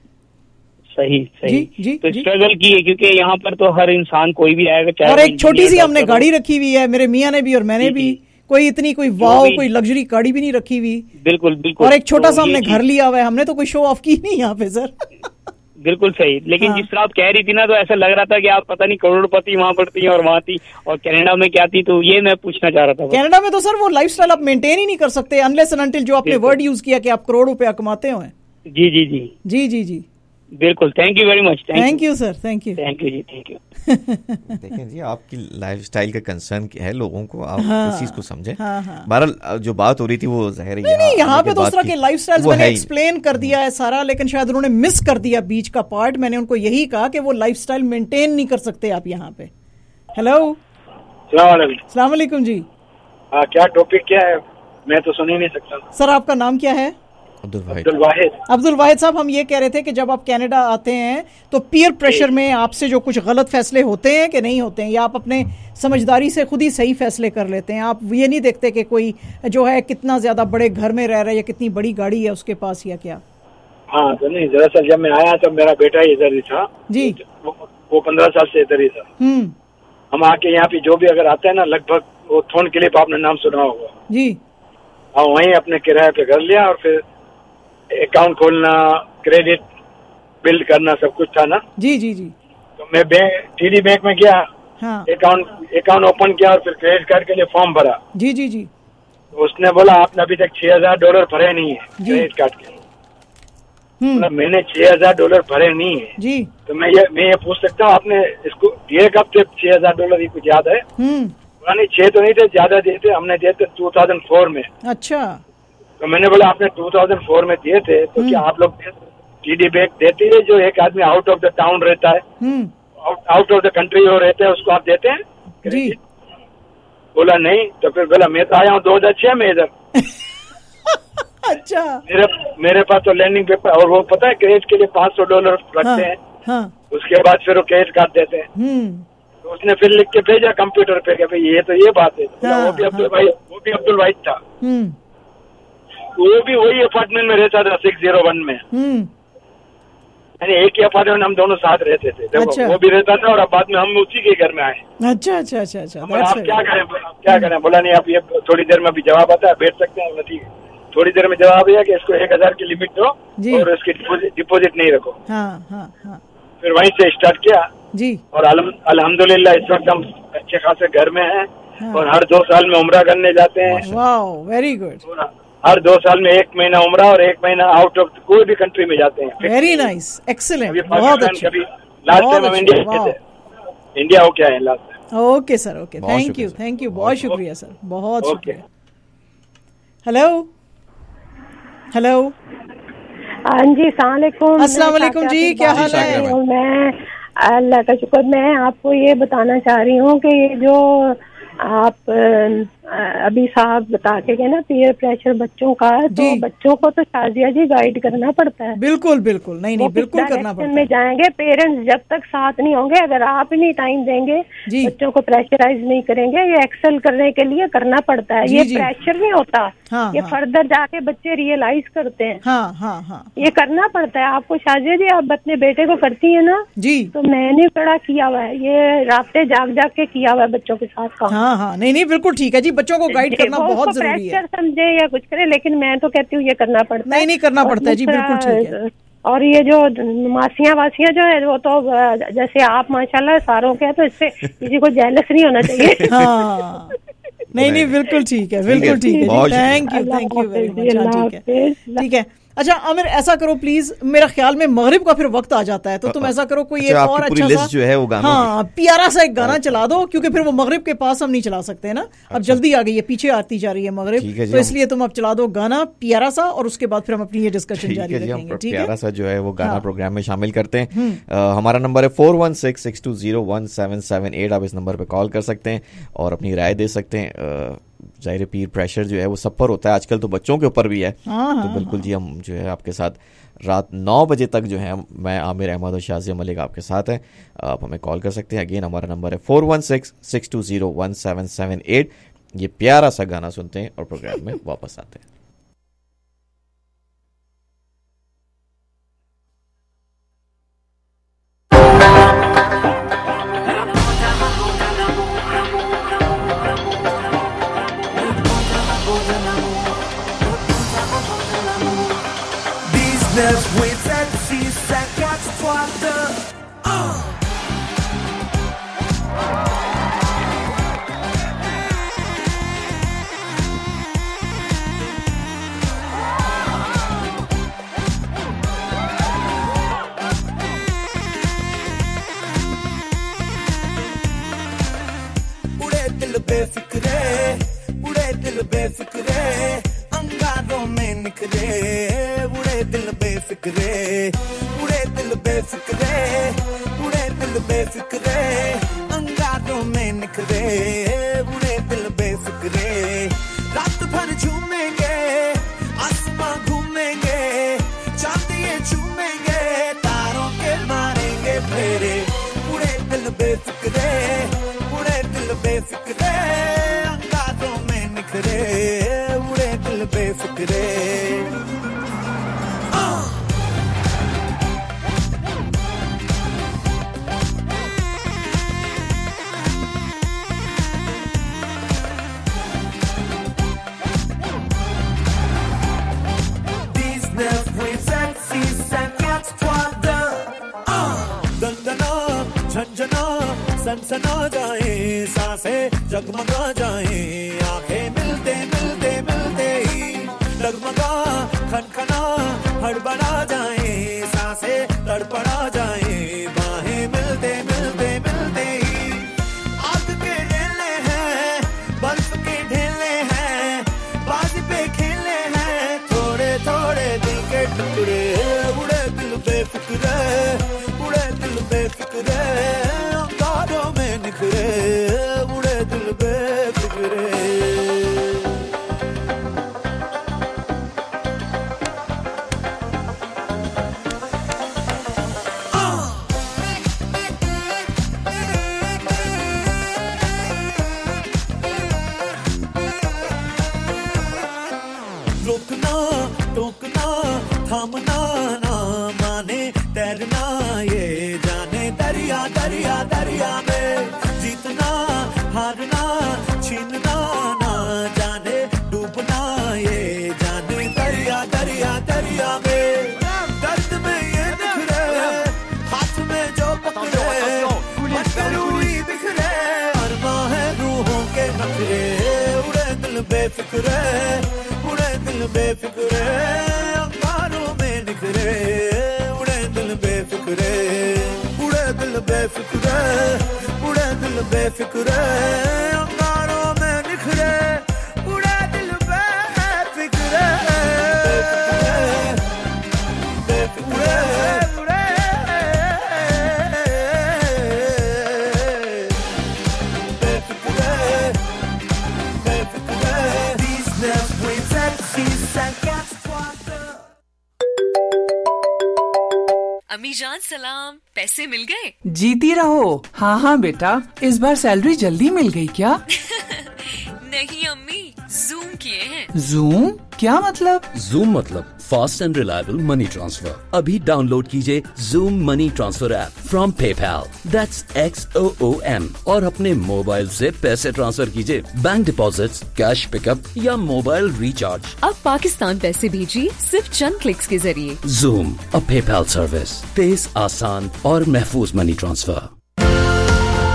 صحیح صحیح جی جی تو اسٹرگل کی ہے، کیونکہ یہاں پر تو ہر انسان کوئی بھی آئے گا. اور ایک چھوٹی سی ہم نے گاڑی رکھی ہوئی ہے، میرے میاں نے بھی اور میں نے بھی، کوئی اتنی کوئی واو کوئی لگژری گاڑی بھی نہیں رکھی ہوئی. بالکل بالکل. اور ایک چھوٹا سا ہم نے گھر لیا ہوا ہے، ہم نے تو کوئی شو آف کی نہیں یہاں پہ سر. بالکل صحیح. لیکن جس طرح آپ کہہ رہی تھی نا، تو ایسا لگ رہا تھا کہ آپ پتہ نہیں کروڑ پتی وہاں پر تھی اور وہاں تھی، اور کینیڈا میں کیا تھی. تو یہ میں پوچھنا چاہ رہا تھا. کینیڈا میں تو سر وہ لائف سٹائل آپ مینٹین ہی نہیں کر سکتے انلیس اینڈ انٹل جو آپ نے ورڈ یوز کیا کہ آپ کروڑ روپے کماتے ہوئے. جی جی جی جی جی جی بالکل. Thank you very much. Thank you sir. Thank you thank you جی. Thank you. دیکھیں جی آپ کی لائف اسٹائل کا کنسرن ہے لوگوں کو، آپ اس چیز کو سمجھیں. بہرحال جو بات ہو رہی تھی وہ ظاہر ہے یہاں پہ تو اس طرح کے لائف اسٹائل میں نے ایکسپلین کر دیا ہے سارا، لیکن شاید انہوں نے مس کر دیا بیچ کا پارٹ. میں نے ان کو یہی کہا کہ وہ لائف اسٹائل مینٹین نہیں کر سکتے آپ یہاں پہ. ہیلو السلام علیکم. السلام علیکم جی. ہاں کیا ٹاپک کیا ہے؟ میں تو سن ہی نہیں سکتا. سر آپ کا نام کیا ہے؟ عبد الواحد. عبد الواحد صاحب ہم یہ کہہ رہے تھے کہ جب آپ کینیڈا آتے ہیں تو پیئر پریشر میں آپ سے جو کچھ غلط فیصلے ہوتے ہیں کہ نہیں ہوتے ہیں، یا آپ اپنے سمجھداری سے خود ہی صحیح فیصلے کر لیتے ہیں؟ آپ یہ نہیں دیکھتے کہ کوئی جو ہے کتنا زیادہ بڑے گھر میں رہ رہا ہے یا کتنی بڑی گاڑی ہے اس کے پاس یا کیا؟ ہاں تو نہیں، دراصل جب میں آیا تب میرا بیٹا ہی ادھر ہی تھا جی، وہ پندرہ سال سے ادھر ہی تھا. ہم آ کے یہاں پہ جو بھی اگر آتے ہیں نا، لگ بھگ وہ تھون کلپ آپ نے نام سنا ہوگا جی، ہاں وہیں اپنے کرایہ پہ گھر لیا، اور پھر اکاؤنٹ کھولنا، کریڈٹ بلڈ کرنا، سب کچھ تھا نا. جی جی جی تو میں ٹی ڈی بینک میں گیا، اکاؤنٹ اکاؤنٹ اوپن کیا، اور پھر کریڈٹ کارڈ کے لیے فارم بھرا. جی جی جی اس نے بولا آپ نے ابھی تک چھ ہزار ڈالر بھرے نہیں ہے کریڈٹ کارڈ کے. میں نے چھ ہزار ڈالر بھرے نہیں ہے جی، تو میں یہ میں یہ پوچھ سکتا ہوں آپ نے اس کو دیے کب تھے چھ ہزار ڈالر؟ یہ کچھ یاد ہے؟ نہیں چھ تو نہیں تھے، زیادہ دیے تھے، ہم نے دیے تھے ٹو تھاؤزینڈ فور میں. اچھا. تو میں نے بولا آپ نے ٹو تھاؤزینڈ فور میں دیے تھے تو کیا آپ لوگ ٹی ڈی بینک دیتی ہے جو ایک آدمی آؤٹ آف دا ٹاؤن رہتا ہے، آؤٹ آف دا کنٹری وہ رہتے ہیں، اس کو آپ دیتے ہیں جی؟ بولا نہیں. تو پھر بولا میں تو آیا ہوں دو ہزار چھ میں ادھر. اچھا. میرے میرے پاس تو لینڈنگ پیپر، اور وہ پتا ہے کریڈٹ کے لیے پانچ سو ڈالر رکھتے ہیں، اس کے بعد پھر وہ کریڈٹ کارڈ دیتے ہیں. تو اس نے پھر لکھ کے بھیجا کمپیوٹر پہ کہ یہ تو یہ بات ہے. وہ بھی عبد الواحد وہ بھی عبد الواحد تھا، وہ بھی وہی اپارٹمنٹ میں رہتا تھا سکس زیرو ون میں، یعنی ایک ہی اپارٹمنٹ ہم دونوں ساتھ رہتے تھے. وہ بھی رہتا تھا اور اب بعد میں ہم اسی کے گھر میں آئے. اچھا اچھا اچھا اچھا. آپ کیا کریں کیا کریں؟ بولا نہیں آپ یہ تھوڑی دیر میں ابھی جواب آتا ہے، بیٹھ سکتے ہیں. ٹھیک ہے. تھوڑی دیر میں جواب یہ کہ اس کو ایک ہزار کی لمٹ دو اور اس کی ڈپوزٹ نہیں رکھو. پھر وہیں سے اسٹارٹ کیا جی، اور الحمدللہ اس وقت ہم اچھے خاصے گھر میں ہیں، اور ہر دو سال میں عمرہ کرنے جاتے ہیں. واو ویری گڈ. ہر دو سال میں ایک مہینہ عمرہ اور ایک مہینہ آؤٹ آف کوئی بھی کنٹری میں جاتے ہیں. Very nice excellent. بہت اچھا. لاسٹ ٹائم ہم انڈیا گئے تھے، انڈیا ہو کے آئے last time. Okay sir okay. Thank you thank you بہت شکریہ سر، بہت شکریہ. ہیلو ہیلو ہاں جی السلام علیکم. السلام علیکم جی، کیا حال ہے؟ میں اللہ کا شکر. میں آپ کو یہ بتانا چاہ رہی ہوں کہ یہ جو آپ ابھی صاحب بتا کے گئے نا پیئر پریشر بچوں کا، تو بچوں کو تو شازیہ جی گائیڈ کرنا پڑتا ہے. بالکل بالکل نہیں نہیں بالکل کرنا پڑتا ہے. میں جائیں گے پیرنٹس جب تک ساتھ نہیں ہوں گے، اگر آپ ہی نہیں ٹائم دیں گے، بچوں کو پریشرائز نہیں کریں گے، یہ ایکسل کرنے کے لیے کرنا پڑتا ہے. یہ پریشر نہیں ہوتا، یہ فردر جا کے بچے ریئلائز کرتے ہیں. ہاں ہاں ہاں یہ کرنا پڑتا ہے آپ کو. شازیہ جی آپ اپنے بیٹے کو کرتی ہیں نا جی، تو میں نے بڑا کیا ہوا ہے، یہ رابطے جاگ جاگ کے کیا ہوا ہے بچوں کے ساتھ کام. ہاں ہاں نہیں نہیں بالکل ٹھیک ہے جی، بچوں کو گائیڈ کرنا بہت ضروری ہے. سمجھے یا کچھ کرے، لیکن میں تو کہتی ہوں یہ کرنا پڑتا ہے. نہیں نہیں کرنا پڑتا ہے جی بالکل ٹھیک ہے. اور یہ جو ماسیاں واسیاں جو ہے وہ تو جیسے آپ ماشاءاللہ ساروں کے ہیں، تو اس سے کسی کو جیلس نہیں ہونا چاہیے. ہاں نہیں نہیں بالکل ٹھیک ہے بالکل ٹھیک ہے. Thank you thank you very much. ٹھیک ہے ٹھیک ہے. اچھا عامر ایسا کرو پلیز, میرا خیال میں مغرب کا پھر وقت آ جاتا ہے, تو تم ایسا کرو کوئی ایک اور اچھا سا جو ہے وہ گانا, ہاں پیارا سا ایک گانا چلا دو, کیونکہ پھر وہ مغرب کے پاس ہم نہیں چلا سکتے نا, اب جلدی آ گئی ہے, پیچھے آتی جا رہی ہے مغرب, تو اس لیے تم اب چلا دو گانا پیارا سا, اور اس کے بعد پھر ہم اپنی یہ ڈسکشن جاری رکھیں گے. پیارا سا جو ہے وہ گانا پروگرام میں شامل کرتے ہیں. ہمارا نمبر ہے four one six six two zero one seven seven eight, آپ اس نمبر پہ کال کر سکتے ہیں اور اپنی رائے دے سکتے ہیں. ظاہر پیر پریشر جو ہے وہ سب پر ہوتا ہے, آج کل تو بچوں کے اوپر بھی ہے, تو بالکل جی ہم جو ہے آپ کے ساتھ رات نو بجے تک جو ہے میں عامر احمد اور شازیہ ملک آپ کے ساتھ ہیں, آپ ہمیں کال کر سکتے ہیں. اگین ہمارا نمبر ہے four one six six two zero one seven seven eight. یہ پیارا سا گانا سنتے ہیں اور پروگرام میں واپس آتے ہیں. سنا جائیں سانسیں جگمگا جائیں, آنکھیں ملتے ملتے ملتے ہی ڈگمگا کھنکھنا ہڑبڑا جائیں, سانسیں تڑپڑا جائیں, باہیں ملتے ملتے ملتے ہی آگ کے ڈھیلے ہیں, برف کے ڈھیلے ہیں, بازی پہ کھیلے ہیں, تھوڑے تھوڑے دل کے ٹکڑے, اڑے دل بے فکرے, اڑے دل بے فکرے, اڑے دل بے فکرے. روکنا ٹوکنا تھامنا نہ مانے, تیرنا یہ جانے دریا دریا دریا میں, جیتنا ہارنا چھیننا نہ جانے, ڈوبنا یہ جانے دریا دریا دریا میں. درد میں یہ نکھرے, ہاتھ میں جو پکڑے, مشکروئی بکھرے, ارماں ہے روحوں کے نخرے, اڑے دل بے فکرے, اڑے دل بے فکرے, انگاروں میں نکھرے, اڑے دل بے فکرے, اڑے دل بے فکرے, اڑے دل بے فکرے, انگاروں میں نکھرے, اڑے دل بے فکرے, بے فکرے, اڑے بے فکرے, بے فکرے. These left waves at seas and cats water. امی جان سلام, پیسے مل گئے؟ جیتی رہو. ہاں ہاں بیٹا, اس بار سیلری جلدی مل گئی کیا؟ نہیں امی, زوم کیے ہیں. زوم کیا مطلب؟ زوم مطلب fast and reliable money transfer. ابھی ڈاؤن لوڈ کیجئے Xoom money transfer app from PayPal, that's X O O M, اور اپنے موبائل سے پیسے ٹرانسفر کیجئے, bank deposits, cash pick up یا موبائل ریچارج. اب پاکستان پیسے بھیجیے صرف چند کلکس کے ذریعے. زوم, ا پے پال سروس, تیز, آسان اور محفوظ منی ٹرانسفر.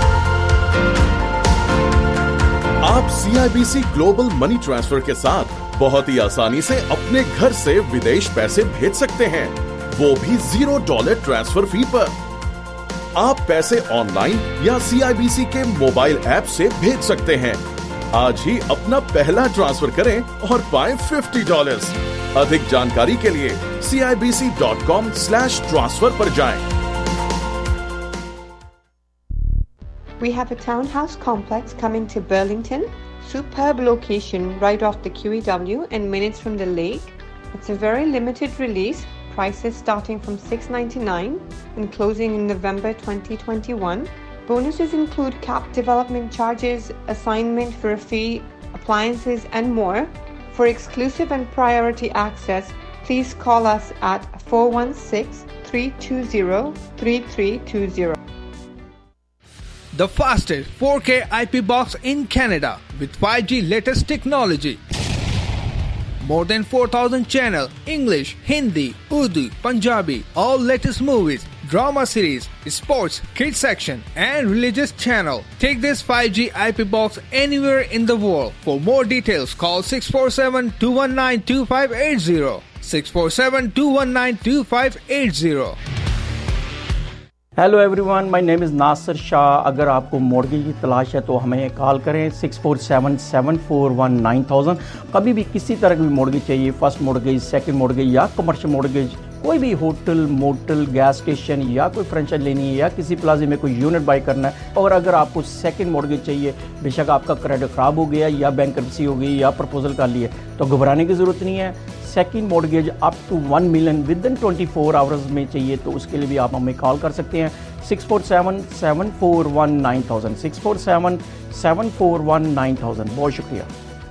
آپ C I B C global money transfer کے ساتھ बहुत ही आसानी से अपने घर से विदेश पैसे भेज सकते हैं, वो भी जीरो डॉलर ट्रांसफर फी पर। आप पैसे ऑनलाइन या सी आई बी सी के मोबाइल ऐप से भेज सकते हैं। आज ही अपना पहला ट्रांसफर करें और पाएं फिफ्टी डॉलर्स। अधिक जानकारी के लिए C I B C dot com slash transfer पर जाएं। We have a townhouse complex coming to Burlington. Superb location right off the Q E W and minutes from the lake. It's a very limited release. Prices starting from six ninety-nine and closing in November twenty twenty-one. Bonuses include capped development charges, assignment for a fee, appliances and more. For exclusive and priority access, please call us at four one six, three two zero, three three two zero. The fastest four K I P box in Canada with five G latest technology. More than four thousand channel, English, Hindi, Urdu, Punjabi, all latest movies, drama series, sports, kids section and religious channel. Take this five G I P box anywhere in the world. For more details, call six four seven, two one nine, two five eight zero. six four seven, two one nine, two five eight zero. Hello everyone, my name is Nasir Shah. अगर आपको mortgage की तलाश है तो हमें call करें six four seven, seven four one, nine thousand. कभी भी किसी तरह की मॉर्गेज चाहिए, फर्स्ट मॉर्गेज, सेकंड मॉर्गेज या कमर्शियल मॉर्गेज, कोई भी होटल, मोटल, गैस स्टेशन या कोई फ्रेंचाइज लेनी है या किसी प्लाजे में कोई यूनिट बाई करना है, और अगर आपको सेकंड मॉर्गेज चाहिए, बेशक आपका क्रेडिट ख़राब हो गया या बैंकरप्सी हो गई या प्रपोजल कर लिए, तो घबराने की ज़रूरत नहीं है। Second mortgage up to one million within twenty four hours में चाहिए तो उसके लिए भी आप हमें कॉल कर सकते हैं six four seven, seven four one, nine thousand, six four seven, seven four one, nine thousand. बहुत शुक्रिया।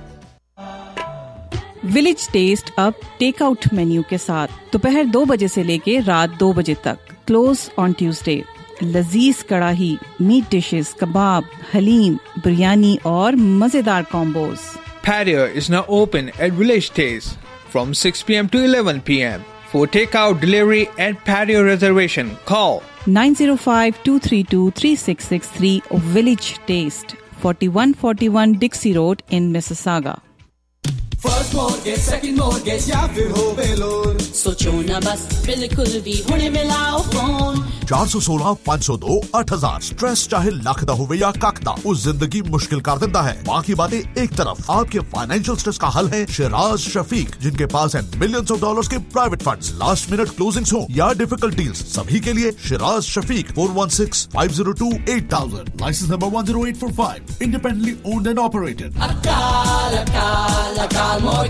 विलेज टेस्ट अब टेक आउट मेन्यू के साथ दोपहर दो बजे से लेके रात दो बजे तक, क्लोज ऑन ट्यूसडे। लजीज कड़ाही, मीट डिशेस, कबाब, हलीम, बिरयानी और मजेदार combos. Patio is now open at Village Taste from six p.m. to eleven p.m. For takeout, delivery and patio reservation, call nine zero five, two three two, three six six three or Village Taste, forty-one forty-one Dixie Road in Mississauga. First mortgage, second mortgage या फिर हो बेलोर, सोचो ना बस, बिल्कुल भी हुणे मिलाओ फोन चार सौ सोलह, पाँच सौ दो, आठ हजार। स्ट्रेस चाहे लख दा होवे या कख दा, उस जिंदगी मुश्किल कर देता है। बाकी बातें एक तरफ, आपके फाइनेंशियल स्ट्रेस का हल है शिराज शफीक, जिनके पास है मिलियंस ऑफ डॉलर्स के private funds, last minute closings हो या डिफिकल्ट डील्स, सभी के लिए Shiraz Shafiq four one six, five zero two, eight thousand, license number one zero eight four five, independently owned and operated. अकाल अकाल अकाल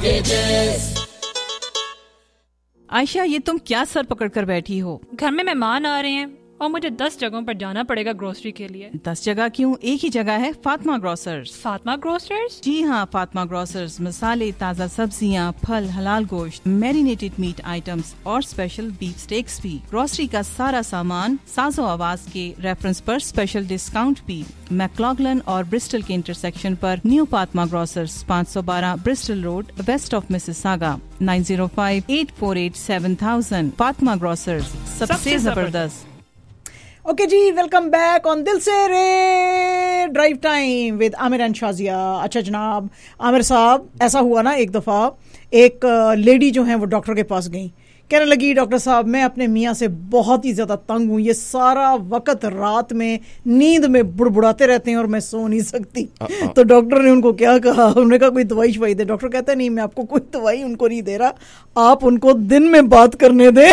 आयशा, ये तुम क्या सर पकड़ कर बैठी हो? घर में मेहमान आ रहे हैं और मुझे दस जगहों पर जाना पड़ेगा ग्रोसरी के लिए। दस जगह क्यों, एक ही जगह है, फातिमा ग्रोसर्स। फातिमा ग्रोसर्स? जी हाँ, फातिमा ग्रोसर्स मसाले, ताज़ा सब्जियाँ, फल, हलाल गोश्त, मैरिनेटेड मीट आइटम्स और स्पेशल बीफ स्टेक्स भी। ग्रोसरी का सारा सामान साजो आवाज के रेफरेंस पर स्पेशल डिस्काउंट भी। मैक्लॉगलन और ब्रिस्टल के इंटरसेक्शन पर न्यू फातिमा ग्रोसर्स, पाँच सौ बारह Bristol road, west of Mississauga, nine zero five, eight four eight, seven thousand. Fatima grocers, सबसे जबरदस्त। ओके okay जी, वेलकम बैक ऑन दिल से रे drive time with Aamir and Shazia. अच्छा जनाब आमिर साहब, ऐसा हुआ ना, एक दफ़ा एक लेडी जो है वो डॉक्टर के पास गई, कहने लगी डॉक्टर साहब मैं अपने मियाँ से बहुत ही ज़्यादा तंग हूँ, ये सारा वक्त रात में नींद में बुड़बुड़ाते रहते हैं और मैं सो नहीं सकती। तो डॉक्टर ने उनको क्या कहा, उन्होंने कहा कोई दवाई शवाई दे। डॉक्टर कहता है नहीं, मैं आपको कोई दवाई उनको नहीं दे रहा, आप उनको दिन में बात करने दें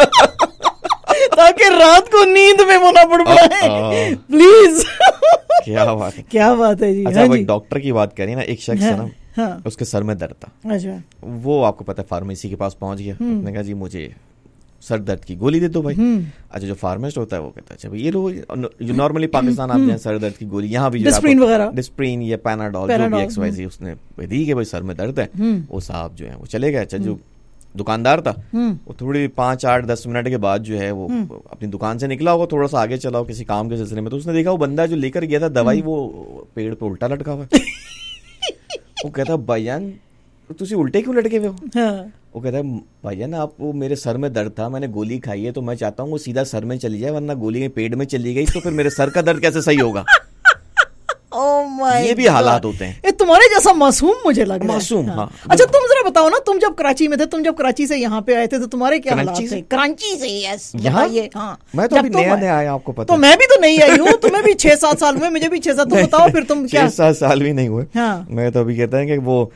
ताकि रात को नींद में वो ना बुड़बुड़ाए, प्लीज। क्या बात है, क्या बात है जी। अच्छा, हाँ वो जी। एक डॉक्टर की बात करी ना, एक शख्स है ना, हाँ। उसके सर में दर्द था। अच्छा। वो आपको पता है फार्मेसी के पास पहुंच गया, उसने कहा जी मुझे सर दर्द की गोली दे दो भाई। अच्छा, जो फार्मासिस्ट होता है वो कहता है अच्छा भाई ये लो, जो नॉर्मली पाकिस्तान आप जाए सर दर्द की गोली, यहाँ भी डिस्प्रिन वगैरह, डिस्प्रिन या पैनाडोल जो भी एक्स वाई जी उसने दी कि भाई सर में दर्द है, वो साहब जो है वो चले गए। अच्छा, जो दुकानदार था वो थोड़ी पाँच आठ दस मिनट के बाद जो है वो अपनी दुकान से निकला होगा, थोड़ा सा आगे चला हो किसी काम के सिलसिले में, तो उसने देखा वो बंदा जो लेकर गया था दवाई वो पेड़ पे उल्टा लटका हुआ है। वो कहता भाईजान तुसी उल्टे क्यों लटके हुए हो? हाँ। वो कहता है भाईजान आप वो मेरे सर में दर्द था, मैंने गोली खाई है, तो मैं चाहता हूँ वो सीधा सर में चली जाए, वरना गोली पेट में चली गई तो फिर मेरे सर का दर्द कैसे सही होगा? Oh my ये भी हालात होते हैं। ये तो तुम्हारे जैसा मासूम मुझे लग रहा है। मासूम, हाँ। अच्छा तुम जरा बताओ ना, तुम जब कराची में थे, तुम जब कराची से यहाँ पे आए थे तो तुम्हारे क्या हालात थे? कराची से, यस, बताइए। हाँ, मैं तो अभी नया नया आया, आपको पता। तो मैं भी तो नहीं आई हूँ, तुम्हें भी छह सात साल हुए, मुझे भी छह सात। तुम बताओ फिर तुम क्या? छह सात साल भी नहीं हुए। मैं तो अभी कहता है कि वो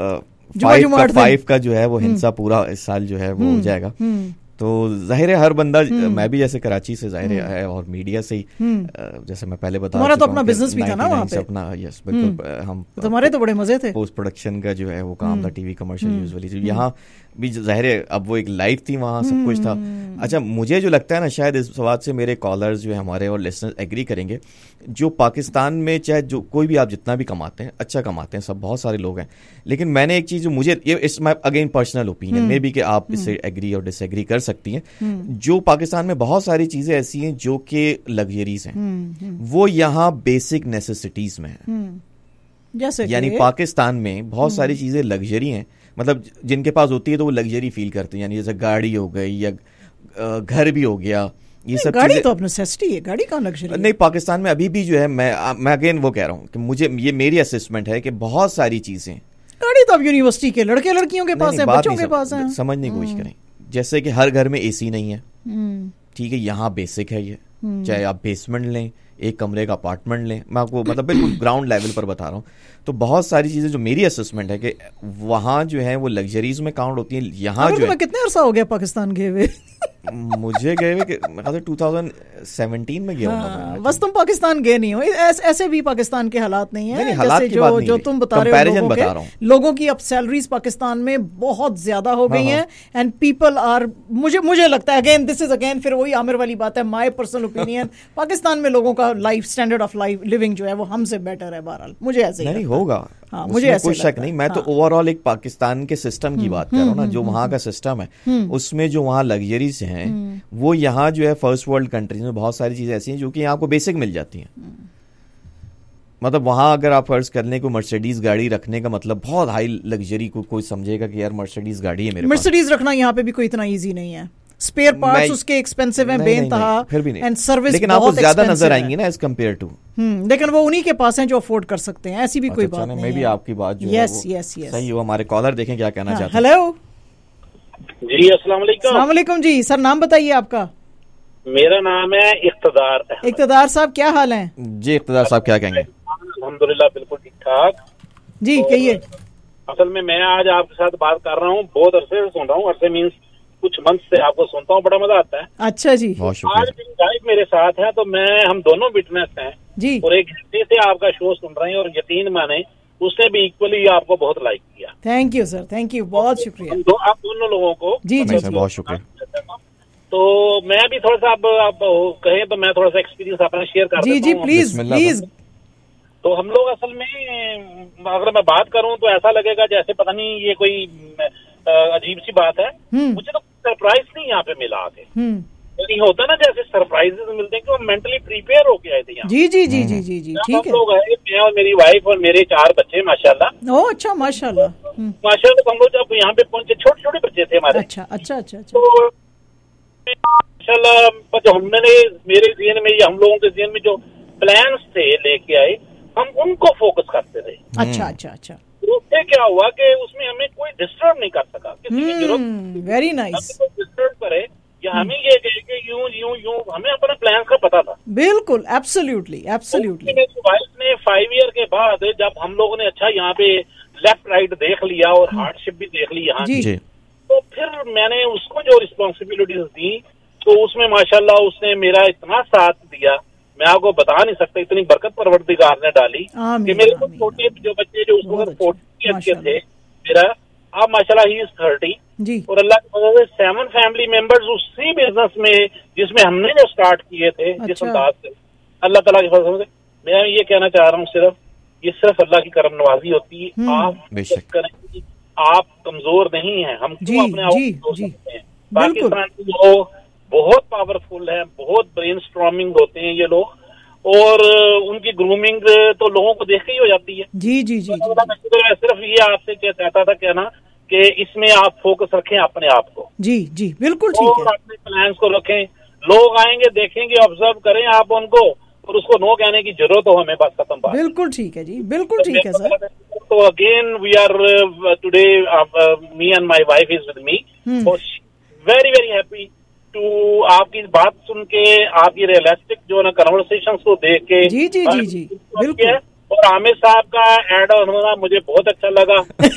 फाइव का जो है वो हिंसा पूरा इस साल जो है वो हो जाएगा। तो जाहिर है हर बंदा, मैं भी जैसे कराची से जाहिर है और मीडिया से ही, जैसे मैं पहले बता हमारा तो अपना बिजनेस भी था ना वहाँ पे अपना। यस बिल्कुल, हम तुम्हारे तो बड़े मजे थे। पोस्ट प्रोडक्शन का जो है वो काम था, टीवी कमर्शियल यूजुअली। यहाँ भी जाहिर है अब वो एक लाइफ थी, वहाँ सब कुछ था। अच्छा मुझे जो लगता है ना, शायद इस बात से मेरे कॉलर्स जो है हमारे और लिसनर्स एग्री करेंगे, जो पाकिस्तान में चाहे जो कोई भी आप जितना भी कमाते हैं, अच्छा कमाते हैं सब, बहुत सारे लोग हैं, लेकिन मैंने एक चीज जो मुझे, ये it's my again personal opinion, maybe कि आप इससे एग्री और डिसएग्री कर सकती हैं, जो पाकिस्तान में बहुत सारी चीजें ऐसी हैं जो कि लग्जरीज हैं, वो यहाँ बेसिक नेसेसिटीज में है। जैसे यानी पाकिस्तान में बहुत सारी चीजें लग्जरी हैं, मतलब जिनके पास होती है तो वो लग्जरी फील करते हैं, यानी जैसे गाड़ी हो गई या घर भी हो गया, ये सब गाड़ी तो अब नेसेसिटी है, गाड़ी कहाँ लग्जरी? नहीं, पाकिस्तान में अभी भी जो है, मैं मैं अगेन वो कह रहा हूँ कि मुझे ये मेरी असेसमेंट है कि बहुत सारी चीजें, गाड़ी तो अब यूनिवर्सिटी के लड़के लड़कियों के पास है, बच्चों के पास है। समझने की कोशिश करें, जैसे कि हर घर में एसी नहीं है, ठीक है, यहाँ बेसिक है ये, चाहे आप बेसमेंट लें, एक कमरे का अपार्टमेंट लें, मैं आपको मतलब बिल्कुल ग्राउंड लेवल पर बता रहा हूँ। तो बहुत सारी चीजें जो मेरी असेसमेंट है कि वहाँ जो है वो लग्जरीज में काउंट होती है। यहाँ जो है, कितने अरसा हो गया पाकिस्तान गए हुए? मुझे गए हुए मैं टू थाउजेंड सेवेंटीन में गया हूँ। बस तुम पाकिस्तान गए नहीं हो, ऐसे भी पाकिस्तान के हालात नहीं है, हालात जो नहीं जो तुम बता रहे हो, लोगों के लोगों की अब सैलरीज पाकिस्तान में बहुत ज्यादा हो गई हैं, एंड पीपल आर, मुझे मुझे लगता है, अगेन दिस इज अगेन फिर वही आमिर वाली बात है, माय पर्सनल ओपिनियन, पाकिस्तान में लोगों का life standard of life living जो है वो हमसे बेटर है। बहरहाल मुझे ऐसे नहीं होगा, हाँ, मुझे कोई शक नहीं। मैं तो ओवरऑल एक पाकिस्तान के सिस्टम की बात कर रहा हूँ ना, जो वहाँ का सिस्टम है, उसमें जो वहाँ लग्जरीज हैं, वो यहाँ जो है फर्स्ट वर्ल्ड कंट्रीज में बहुत सारी चीजें ऐसी हैं जो कि यहाँ को बेसिक मिल जाती हैं। मतलब वहाँ अगर आप फर्ज कर लें को मर्सिडीज गाड़ी रखने का मतलब बहुत हाई लग्जरी को कोई समझेगा कि यार मर्सिडीज गाड़ी है मेरे पास। मर्सिडीज रखना यहाँ पे भी कोई इतना इजी नहीं है, स्पेयर पार्ट्स उसके एक्सपेंसिव हैं बेनतहा, फिर भी नहीं, एंड सर्विस लेकिन आपको ज्यादा नजर आएंगी ना एज कम्पेयर टू, लेकिन वो उन्हीं के पास हैं जो अफोर्ड कर सकते हैं, ऐसी भी कोई बात नहीं है। मैं भी आपकी बात जो है वो सही हो। हमारे कॉलर देखें क्या कहना चाहते हैं। हेलो जी, अस्सलाम वालेकुम। अस्सलाम वालेकुम जी, सर नाम बताइए आपका। मेरा नाम है इख्तिदार। इख्तिदार साहब क्या हाल है जी? इख्तिदार साहब क्या कहेंगे? अल्हम्दुलिल्लाह बिल्कुल ठीक ठाक जी, कहिए। असल में मैं आज आपके साथ बात कर रहा हूँ, बहुत अरसे से सुन रहा हूँ, अरसे मीन्स कुछ मंथ से आपको सुनता हूँ, बड़ा मजा आता है। अच्छा जी, आज गाइड मेरे साथ है, तो मैं हम दोनों विटनेस हैं जी, और एक घंटे से आपका शो सुन रहे हैं, और यकीन माने उसने भी इक्वली आपको बहुत लाइक किया। Thank you sir, thank you, बहुत शुक्रिया दो, आप दोनों लोगों को जी जी बहुत शुक्रिया। तो मैं भी थोड़ा सा आप, आप कहें तो मैं थोड़ा सा एक्सपीरियंस अपना शेयर कर जी जी प्लीज प्लीज। तो हम लोग असल में अगर मैं बात करूं तो ऐसा लगेगा जैसे पता नहीं ये कोई अजीब सी बात है, मुझे तो सरप्राइज नहीं यहाँ पे मिला आके, नहीं होता ना जैसे सरप्राइजेस मिलते हैं कि वो मेंटली प्रिपेयर होके आए थे यहाँ। जी जी जी जी जी जी ठीक है। हम लोग आए, मैं और मेरी वाइफ और मेरे चार बच्चे माशाल्लाह। ओह अच्छा, माशाल्लाह माशाल्लाह। हम लोग जब यहाँ पे पहुंचे, छोटे छोटे बच्चे थे हमारे। अच्छा अच्छा अच्छा अच्छा। तो माशाल्लाह जो हमने मेरे जीवन में या हम लोगों के जीवन में जो प्लान्स थे लेके आए, हम उनको फोकस करते थे। अच्छा अच्छा अच्छा। उससे क्या हुआ कि उसमें हमें कोई डिस्टर्ब नहीं कर सका, किसी की जरूरत वेरी नाइस डिस्टर्ब करे या हमें ये कहे कि यूं यूं यूं, हमें अपने प्लान का पता था। बिल्कुल, एब्सोल्युटली एब्सोल्युटली। मेरी वाइफ ने फाइव ईयर के बाद जब हम लोगों ने अच्छा यहाँ पे लेफ्ट राइट देख लिया और हार्डशिप भी देख ली यहाँ की, तो फिर मैंने उसको जो रिस्पॉन्सिबिलिटीज दी तो उसमें माशाल्लाह उसने मेरा इतना साथ दिया, मैं आपको बता नहीं सकता, इतनी बरकत परवरदिगार ने डाली कि मेरे को छोटे जो बच्चे जो उसको फोर्टी ईयर के थे मेरा, अब माशाल्लाह ही इज थर्टी, और अल्लाह की वजह से सेवन फैमिली मेंबर्स उसी बिजनेस में जिसमें हमने जो स्टार्ट किए थे, अच्छा। जिस अंदाज से अल्लाह ताला की फजल से, मैं ये कहना चाह रहा हूँ सिर्फ ये सिर्फ अल्लाह की करम नवाजी होती है। आप करें, आप कमजोर नहीं है, हम क्यों अपने आप को सकते हैं। पाकिस्तान के लोग बहुत पावरफुल है, बहुत ब्रेन स्ट्रॉमिंग होते हैं ये लोग, और उनकी ग्रूमिंग तो लोगों को देख के ही हो जाती है। जी जी जी, तो मैं सिर्फ ये आपसे चाहता था कहना कि इसमें आप फोकस रखें अपने आप को। जी जी बिल्कुल ठीक है, अपने प्लान्स को रखें, लोग आएंगे देखेंगे ऑब्जर्व करें आप उनको, اور اس کو نو کہنے کی ضرورت ہو ہمیں، بس ختم بات. بالکل ٹھیک ہے جی، بالکل ٹھیک ہے سر. تو again we are today me and my wife is with me, very very happy to آپ کی بات سن کے، آپ کی ریئلسٹک جو ہے نا کنورسیشن کو دیکھ کے. جی جی جی جی بالکل. اور عامر صاحب کا ایڈ ہونا مجھے بہت اچھا لگا.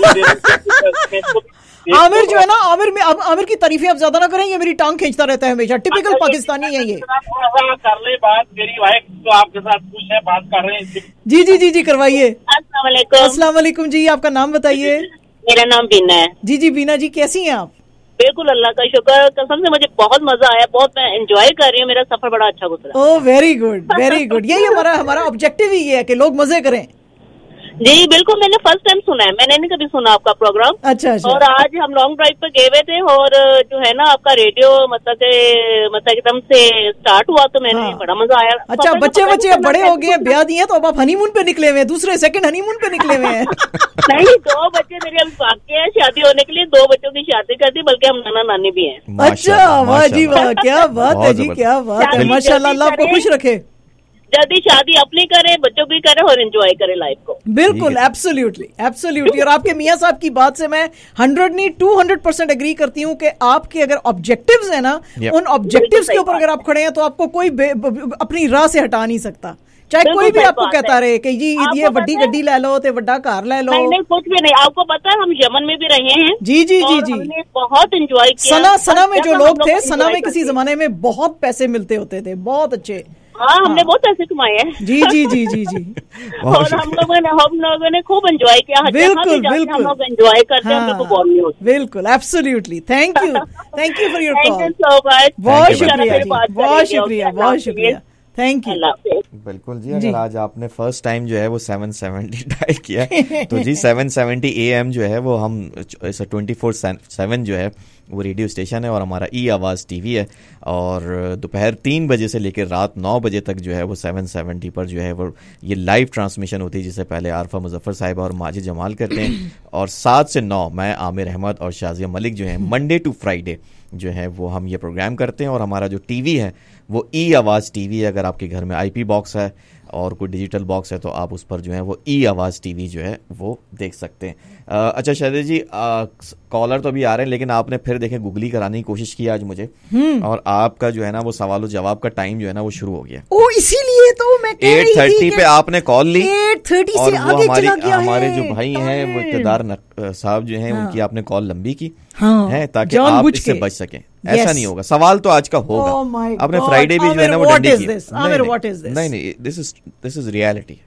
عامر جو ہے نا، عامر میں عامر کی تعریفیں آپ زیادہ نہ کریں، یہ میری ٹانگ کھینچتا رہتا ہے ہمیشہ. ٹپیکل پاکستانی ہے یہ. کر لیں بات، میری وائف تو آپ کے ساتھ خوش ہے، بات کر رہے ہیں. جی جی جی جی کروائیے. السلام علیکم. السلام علیکم جی، آپ کا نام بتائیے. میرا نام بینا ہے. جی جی بینا جی، کیسی ہیں آپ؟ بالکل اللہ کا شکر، قسم سے مجھے بہت مزہ آیا، بہت میں انجوائے کر رہی ہوں، میرا سفر بڑا اچھا گزرا. Oh very good very good. یہی ہمارا ہمارا آبجیکٹو ہی یہ ہے کہ لوگ مزے کریں. جی بالکل، میں نے فرسٹ ٹائم سنا ہے، میں نے نہیں کبھی سنا آپ کا پروگرام. اچھا اچھا. اور آج ہم لانگ ڈرائیو پہ گئے ہوئے تھے، اور جو ہے نا آپ کا ریڈیو مطلب کہ مطلب ایک دم سے اسٹارٹ ہوا تو میں نے بڑا مزہ آیا. اچھا بچے بچے اب بڑے ہو گئے ہیں، بیاہ دیے، تو اب آپ ہنی مون پہ نکلے ہوئے ہیں، دوسرے سیکنڈ ہنی مون پہ نکلے ہوئے ہیں. نہیں، دو بچے میرے ابھی باقی ہیں شادی ہونے کے لیے، دو بچوں کی شادی کر دی، بلکہ ہم نانا نانی بھی ہیں. اچھا واہ جی واہ، کیا بات ہے جی، کیا بات ہے، ماشاء اللہ. اللہ آپ کو خوش رکھے. جلدی شادی اپنی کرے، بچوں کی کرے، اور انجوائے کرے لائف کو. بالکل ایبسلیوٹلی ایبسلیوٹلی. اور آپ کے میاں صاحب کی بات سے میں ہنڈریڈ نہیں ٹو ہنڈریڈ پرسینٹ اگری کرتی ہوں کہ آپ کے اگر آبجیکٹیوز ہیں نا، ان آبجیکٹیوز کے اوپر اگر آپ کھڑے ہیں تو آپ کو کوئی اپنی راہ سے ہٹا نہیں سکتا، چاہے کوئی بھی آپ کو کہتا رہے کہ جی یہ بڑی گڈی لے لو تے بڑا کار لے لو. نہیں کچھ بھی نہیں. آپ کو پتا ہے ہم یمن میں بھی رہے ہیں. جی جی جی جی. بہت انجوائے کیا. سنا سنا میں جو لوگ تھے، سنا میں کسی زمانے میں بہت پیسے ملتے ہوتے تھے، بہت اچھے. ہاں ہم نے بہت پیسے کمائے ہیں. جی جی جی جی جی. اور ہم لوگوں نے ہم لوگوں نے خوب انجوائے کیا. بالکل بالکل ہم لوگ انجوائے کرتے ہیں. بالکل absolutely. Thank you thank you for your call. Thank you so much. بہت شکریہ بہت شکریہ بہت شکریہ. Thank you. بالکل جی. اگر آج آپ نے فرسٹ ٹائم جو ہے وہ سیون سیونٹی ڈائل کیا تو جی سیون سیونٹی اے ایم جو ہے وہ ہم ٹوینٹی فور سیون جو ہے وہ ریڈیو اسٹیشن ہے، اور ہمارا ای آواز ٹی وی ہے. اور دوپہر تین بجے سے لے کے رات نو بجے تک جو ہے وہ سیون سیونٹی پر جو ہے وہ یہ لائیو ٹرانسمیشن ہوتی ہے، جسے پہلے عارفہ مظفر صاحبہ اور ماجد جمال کرتے ہیں، اور سات سے نو میں عامر احمد اور شازیہ ملک جو ہیں منڈے ٹو فرائیڈے جو ہے وہ ہم یہ پروگرام کرتے ہیں. اور ہمارا جو ٹی وی ہے وہ ای آواز ٹی وی ہے. اگر آپ کے گھر میں آئی پی باکس ہے اور کوئی ڈیجیٹل باکس ہے تو آپ اس پر جو ہے وہ ای آواز ٹی وی جو ہے وہ دیکھ سکتے ہیں. اچھا شادی جی، کالر تو ابھی آ رہے ہیں، لیکن آپ نے پھر دیکھیں گوگلی کرانے کی کوشش کی آج مجھے، اور آپ کا جو ہے نا وہ سوال و جواب کا ٹائم جو ہے نا وہ شروع ہو گیا. او اسی لیے تو میں ایٹ تھرٹی پہ آپ نے کال لی، ایٹ تھرٹی اور سے وہ آگے ہماری چلا گیا ہے. ہمارے جو بھائی ہیں وہ اقتدار صاحب جو ہیں ان کی آپ نے کال لمبی کی ہاں ہے تاکہ آپ اس سے بچ سکیں. ایسا نہیں ہوگا، سوال تو آج کا ہوگا. آپ نے فرائیڈے بھی جو ہے نا وہ ڈنڈی کی. نہیں نہیں، دس از دس از ریالٹی.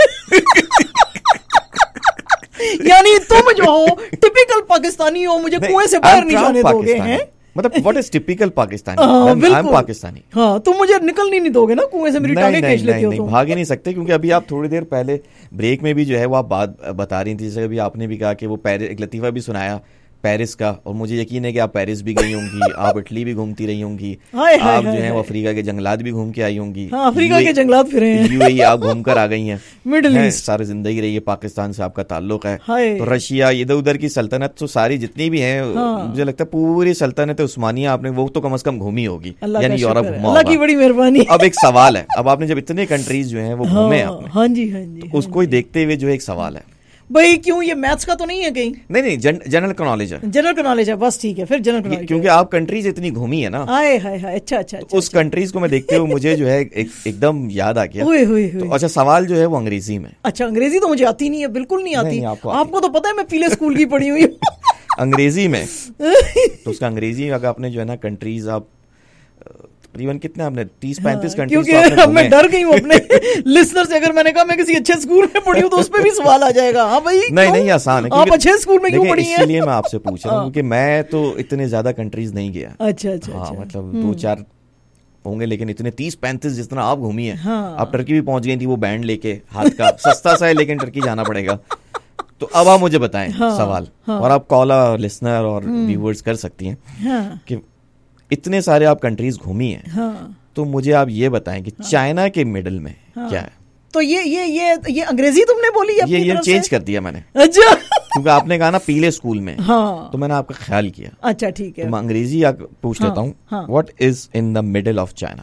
یعنی تم جو ہو ٹپیکل پاکستانی ہو، مجھے کنویں سے باہر نہیں جانے دو گے ہیں. مطلب what is typical Pakistani? I am Pakistani. ہاں تم مجھے نکلنے نہیں دو گے نا کنویں سے، میری ٹانگیں کھینچ لیتی ہو. بھاگ ہی نہیں سکتے، کیونکہ ابھی آپ تھوڑی دیر پہلے بریک میں بھی جو ہے وہ آپ بات بتا رہی تھی، جیسے ابھی آپ نے بھی کہا کہ وہ ایک لطیفہ بھی سنایا پیرس کا، اور مجھے یقین ہے کہ آپ پیرس بھی گئی ہوں گی، آپ اٹلی بھی گھومتی رہی ہوں گی، آپ جو ہیں وہ افریقہ کے جنگلات بھی گھوم کے آئی ہوں گی. افریقہ کے جنگلات پھرے ہیں، یو اے ای آپ گھوم کر آ گئی ہیں، مڈل ایسٹ ساری زندگی رہی ہے، پاکستان سے آپ کا تعلق ہے. تو رشیا ادھر ادھر کی سلطنت تو ساری جتنی بھی ہیں، مجھے لگتا ہے پوری سلطنت عثمانیہ آپ نے وہ تو کم از کم گھومی ہوگی، یعنی یورپ گھوما ہوگا. اللہ کی بڑی مہربانی. اب ایک سوال ہے، اب آپ نے جب اتنے کنٹریز جو ہیں وہ گھومے آپ نے، ہاں جی ہاں جی، اس کو دیکھتے ہوئے جو ایک سوال ہے بھائی، کیوں یہ میتھس کا تو نہیں ہے کہیں؟ نہیں نہیں، جنرل نالج ہے. جنرل نالج ہے، بس ٹھیک ہے پھر جنرل نالج، کیونکہ آپ کنٹریز اتنی گھومی ہے نا. ہائے ہائے ہائے، اچھا اچھا. اس کنٹریز کو میں دیکھتے ہوئے مجھے جو ہے ایک دم یاد آ گیا. اچھا سوال جو ہے وہ انگریزی میں. اچھا انگریزی تو مجھے آتی نہیں ہے، بالکل نہیں آتی. آپ کو تو پتا ہے میں پیلے اسکول کی پڑھی ہوئی ہوں. انگریزی میں تو اس کا انگریزی اگر آپ نے جو ہے نا کنٹریز آپ تقریباً کتنے آپ نے تیس پینتیس کنٹریز، کیونکہ میں ڈر گئی ہوں اپنے لسنر سے، اگر میں نے کہا میں کسی اچھے اسکول میں پڑھی ہوں تو اس پہ بھی سوال آ جائے گا. ہاں بھائی نہیں نہیں، آسان ہے، آپ اچھے اسکول میں کیوں پڑھی ہیں؟ اس لیے میں آپ سے پوچھ رہا ہوں کیونکہ میں تو اتنے زیادہ کنٹریز نہیں گیا. اچھا اچھا، ہاں مطلب دو چار ہوں گے، لیکن اتنے تیس پینتیس جتنا آپ گھومی ہیں. آپ ٹرکی بھی پہنچ گئی تھی وہ بینڈ لے کے ہاتھ کا، سستا سا ہے لیکن ٹرکی جانا پڑے گا. تو اب آپ مجھے بتائیں سوال، اور آپ کالر لسنر اور ویورز کر سکتی ہیں کہ اتنے سارے آپ کنٹریز گھومی ہیں، تو مجھے آپ یہ بتائیں کہ چائنا کے مڈل میں کیا ہے؟ تو یہ یہ یہ یہ انگریزی تم نے بولی ہے؟ یہ یہ چینج کر دیا میں نے. اچھا، کیونکہ آپ نے کہا نا پیلے اسکول میں، ہاں تو میں نے آپ کا خیال کیا. اچھا ٹھیک ہے، میں انگریزی پوچھ لیتا ہوں. What is in the middle of China?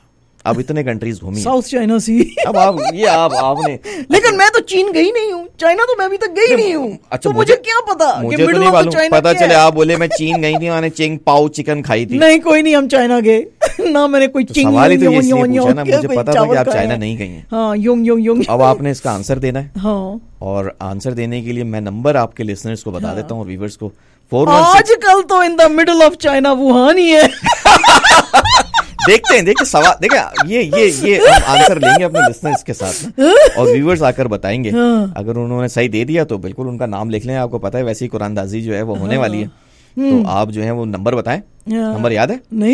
अब इतने कंट्रीज घूमी, साउथ चाइना सी, अब आप ये आप आपने, लेकिन मैं तो चीन गई नहीं हूँ, चाइना तो मैं अभी तक गई नहीं हूँ। अच्छा, तो मुझे क्या पता, मुझे तो नहीं मालूम, पता चले आप बोले मैं चीन गई थी, मैंने चिंग पाओ चिकन खाई थी। नहीं कोई नहीं, हम चाइना गए ना, मैंने कोई चिंग, सवाल ही तो ये पूछा ना, मुझे पता था कि आप चाइना नहीं गई हैं। हाँ, योंग योंग योंग। अब आपने इसका आंसर देना है। हाँ, और आंसर देने के लिए मैं नंबर आपके लिसनर्स को बता देता हूँ और व्यूअर्स को। आजकल तो in the middle of China Wuhan ही है। देखते हैं, देखते सवाल, देखिए ये ये ये हम आंसर लेंगे अपने लिसनर्स के साथ ना, और व्यूअर्स आकर बताएंगे। अगर उन्होंने सही दे दिया तो बिल्कुल उनका नाम लिख लें, आपको पता है वैसे ही कुरानदाजी जो है वो होने वाली है, तो आप जो है वो नंबर बताएं। नंबर याद है? नहीं।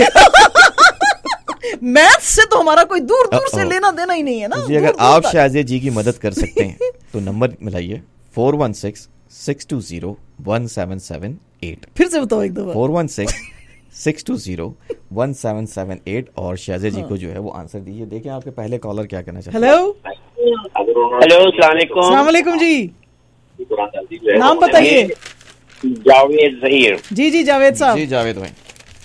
मैथ्स से तो हमारा कोई दूर दूर से लेना देना ही नहीं है ना। जी, अगर आप शाहजिया जी की मदद कर सकते हैं तो नंबर मिलाइए four one six six two zero one seven seven eight. फिर से बताओ एक दफा। Four one six six two zero one seven seven eight और शाहजिया जी को जो है वो आंसर दीजिए। देखें आपके पहले कॉलर क्या कहना चाहते हैं। हेलो हेलो, अस्सलाम वालेकुम जी, नाम बताइए। जावेद जहीर। जी जी जावेद साहब। जी जावेद भाई,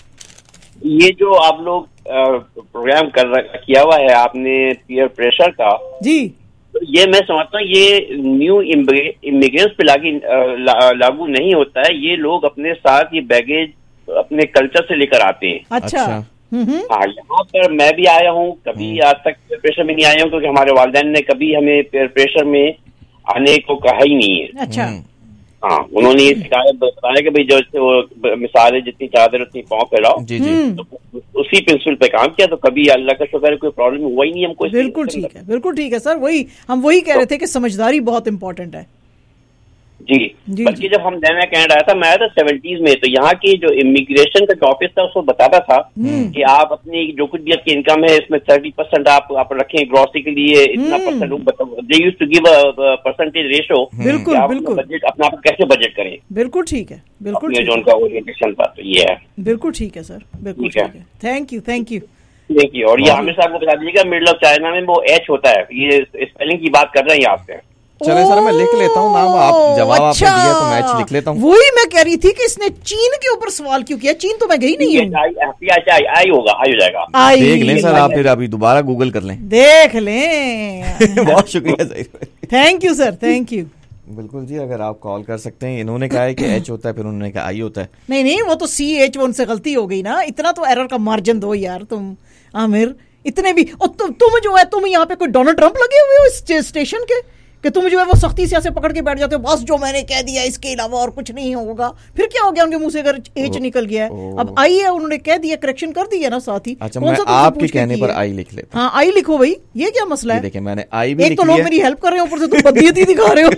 ये जो आप लोग प्रोग्राम कर किया हुआ है आपने पीयर प्रेशर का, जी, ये मैं समझता हूँ ये न्यू इमिग्रेंट्स पे लागू ला, लागू नहीं होता है। ये लोग अपने साथ ये बैगेज अपने कल्चर से लेकर आते हैं। अच्छा, हाँ, यहाँ पर मैं भी आया हूँ, कभी आज तक पेयर प्रेशर में नहीं आया हूँ, क्योंकि हमारे वालिदैन ने कभी हमें पेयर प्रेशर में आने को कहा ही नहीं है। अच्छा, हाँ, उन्होंने ये शिकायत बताया कि भाई जो वो मिसाल है जितनी चादर उतनी पाँव फैलाओ, जी जी, तो उसी प्रिंसिपल पे काम किया, तो कभी अल्लाह का शुक्र है कोई प्रॉब्लम हुआ ही नहीं हमको। बिल्कुल ठीक है, बिल्कुल ठीक है सर, वही हम वही कह रहे थे कि समझदारी बहुत इंपॉर्टेंट है। जी, जी, बल्कि जब हम नया कनाडा आया था, मैं आया था सेवेंटीज में, तो यहाँ की जो इमिग्रेशन का जो ऑफिस था उसको बताता था कि आप अपनी जो कुछ भी आपकी इनकम है इसमें थर्टी परसेंट आप आप रखें ग्रोसरी के लिए, इतना percent they used to give a percentage ratio. बिल्कुल बिल्कुल, बजट अपना आप कैसे बजट करें। बिल्कुल ठीक है, बिल्कुल जो उनका ओरिएंटेशन था, तो ये है। बिल्कुल ठीक है सर, बिल्कुल ठीक है। Thank you thank you thank you. और ये आमिर साहब को बता दीजिएगा, मिडिल ऑफ चाइना में वो एच होता है, ये स्पेलिंग की बात कर रहे हैं आपसे। चले सर, मैं लिख लेता हूँ नाम, आप जवाब आपने दिया तो मैं लिख लेता हूँ। वही मैं कह रही थी कि इसने चीन के ऊपर सवाल क्यों किया, चीन तो मैं गई नहीं हूँ। आई होगा, आई हो जाएगा, देख लें सर, आप फिर अभी दोबारा गूगल कर लें, देख लें। बहुत शुक्रिया, thank you sir, thank you. बिल्कुल जी, अगर आप कॉल कर सकते हैं। इन्होंने कहा है कि एच होता है, फिर उन्होंने कहा आई होता है। नहीं नहीं, वो तो सी एच, वो उनसे गलती हो गई ना, इतना तो एरर का मार्जिन दो यार तुम आमिर, इतने भी। और तु, तुम जो है तुम यहाँ पे कोई डोनाल्ड ट्रंप लगे हुए हो इस स्टेशन के, कि तुम जो है वो सख्ती से ऐसे पकड़ के बैठ जाते हो, बस जो मैंने कह दिया इसके अलावा और कुछ नहीं होगा। फिर क्या हो गया उनके मुंह से अगर एच निकल गया है, अब आई है, उन्होंने कह दिया, करेक्शन कर दी है ना साथ ही। अच्छा, मैं आपके कहने पर आई लिख लेता हूँ। हाँ, आई लिखो भाई, ये क्या मसला है? देखिए मैंने आई भी, एक तो लोग मेरी हेल्प कर रहे हैं, ऊपर से तुम बदनीयती दिखा रहे हो।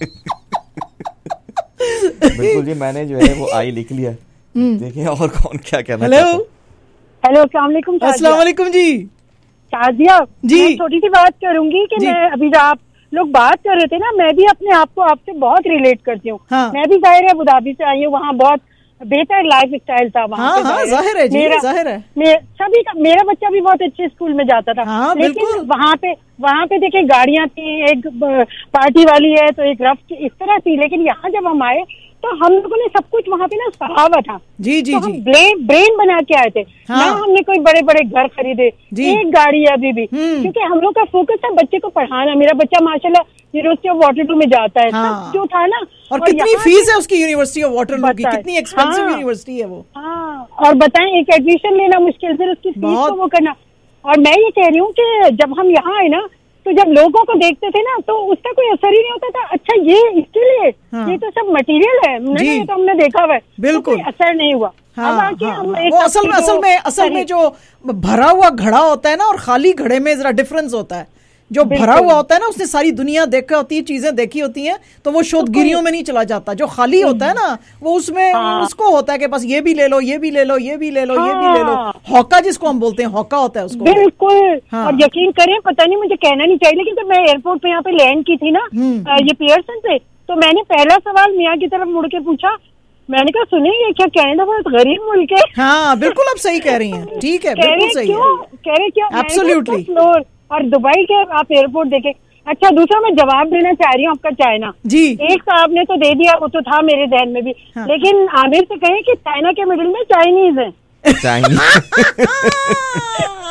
बिल्कुल जी, मैंने जो है वो आई लिख लिया। देखिए और कौन क्या कहना। हेलो हेलो, अस्सलाम वालेकुम। अस्सलाम वालेकुम जी। शाजिया जी, छोटी सी बात करूंगी कि मैं अभी आप लोग बात कर रहे थे ना, मैं भी अपने आप को आपसे बहुत रिलेट करती हूँ। हाँ। मैं भी जाहिर है अबुधाबी से आई हूँ, वहाँ बहुत बेहतर लाइफ स्टाइल था वहाँ। हाँ, हाँ, जाहिर है जी, जाहिर है। सभी का, मेरा बच्चा भी बहुत अच्छे स्कूल में जाता था। हाँ, लेकिन वहाँ पे वहाँ पे देखिए गाड़ियाँ थी, एक पार्टी वाली है तो एक रफ इस तरह थी। लेकिन यहाँ जब हम आए तो हम लोगों ने सब कुछ वहाँ पे ना सहा हुआ था। जी जी तो जी, हम ब्रेन ब्रेन बना के आए थे। हाँ। ना हमने कोई बड़े बड़े घर खरीदे, एक गाड़ी है अभी भी, क्योंकि हम लोग का फोकस था बच्चे को पढ़ाना। मेरा बच्चा माशाल्लाह यूनिवर्सिटी ऑफ वाटरलू में जाता है। हाँ। जो था ना, और, और कितनी फीस है उसकी यूनिवर्सिटी ऑफ वाटरलू की, कितनी एक्सपेंसिव हाँ। यूनिवर्सिटी है वो। हाँ, और बताएं एक एडमिशन लेना मुश्किल, फिर उसकी फीस को वो करना। और मैं ये कह रही हूँ कि जब हम यहाँ आए ना, तो जब लोगों को देखते थे ना तो उसका कोई असर ही नहीं होता था। अच्छा ये इसके लिए, हाँ। ये तो सब मटेरियल है, नहीं तो हमने देखा हुआ है, बिल्कुल तो असर नहीं हुआ। हाँ, हाँ, वो असल में असल में असल में जो भरा हुआ घड़ा होता है ना, और खाली घड़े में जरा डिफरेंस होता है। जो भरा हुआ होता है ना, उसने सारी दुनिया देखी होती है, चीजें देखी होती हैं, तो वो शोधगिरियों में नहीं चला जाता। जो खाली होता है ना, वो उसमें हाँ। उसको होता है कि बस ये भी ले लो, ये भी ले लो, ये भी ले लो, हाँ। ये भी ले लो। हौका जिसको हम बोलते हैं, हौका होता है उसको। बिल्कुल। हाँ। और यकीन करें, पता नहीं मुझे कहना नहीं चाहिए, लेकिन जब मैं एयरपोर्ट पे यहाँ पे लैंड की थी ना, ये पियर्सन से, तो मैंने पहला सवाल मियाँ की तरफ मुड़ के पूछा। मैंने कहा सुनिए, ये क्या कनाडा बहुत गरीब मुल्क है? हाँ बिल्कुल, आप सही कह रही हैं, ठीक है, बिल्कुल सही है। कह रहे क्यों? एब्सोल्युटली। और दुबई के आप एयरपोर्ट देखे। अच्छा, दूसरा मैं जवाब देना चाह रही हूँ आपका चाइना जी। एक साहब ने तो दे दिया, वो तो था मेरे ध्यान में भी। हाँ। लेकिन आमिर से कहें कि चाइना के मिडिल में चाइनीज है। चाइनीज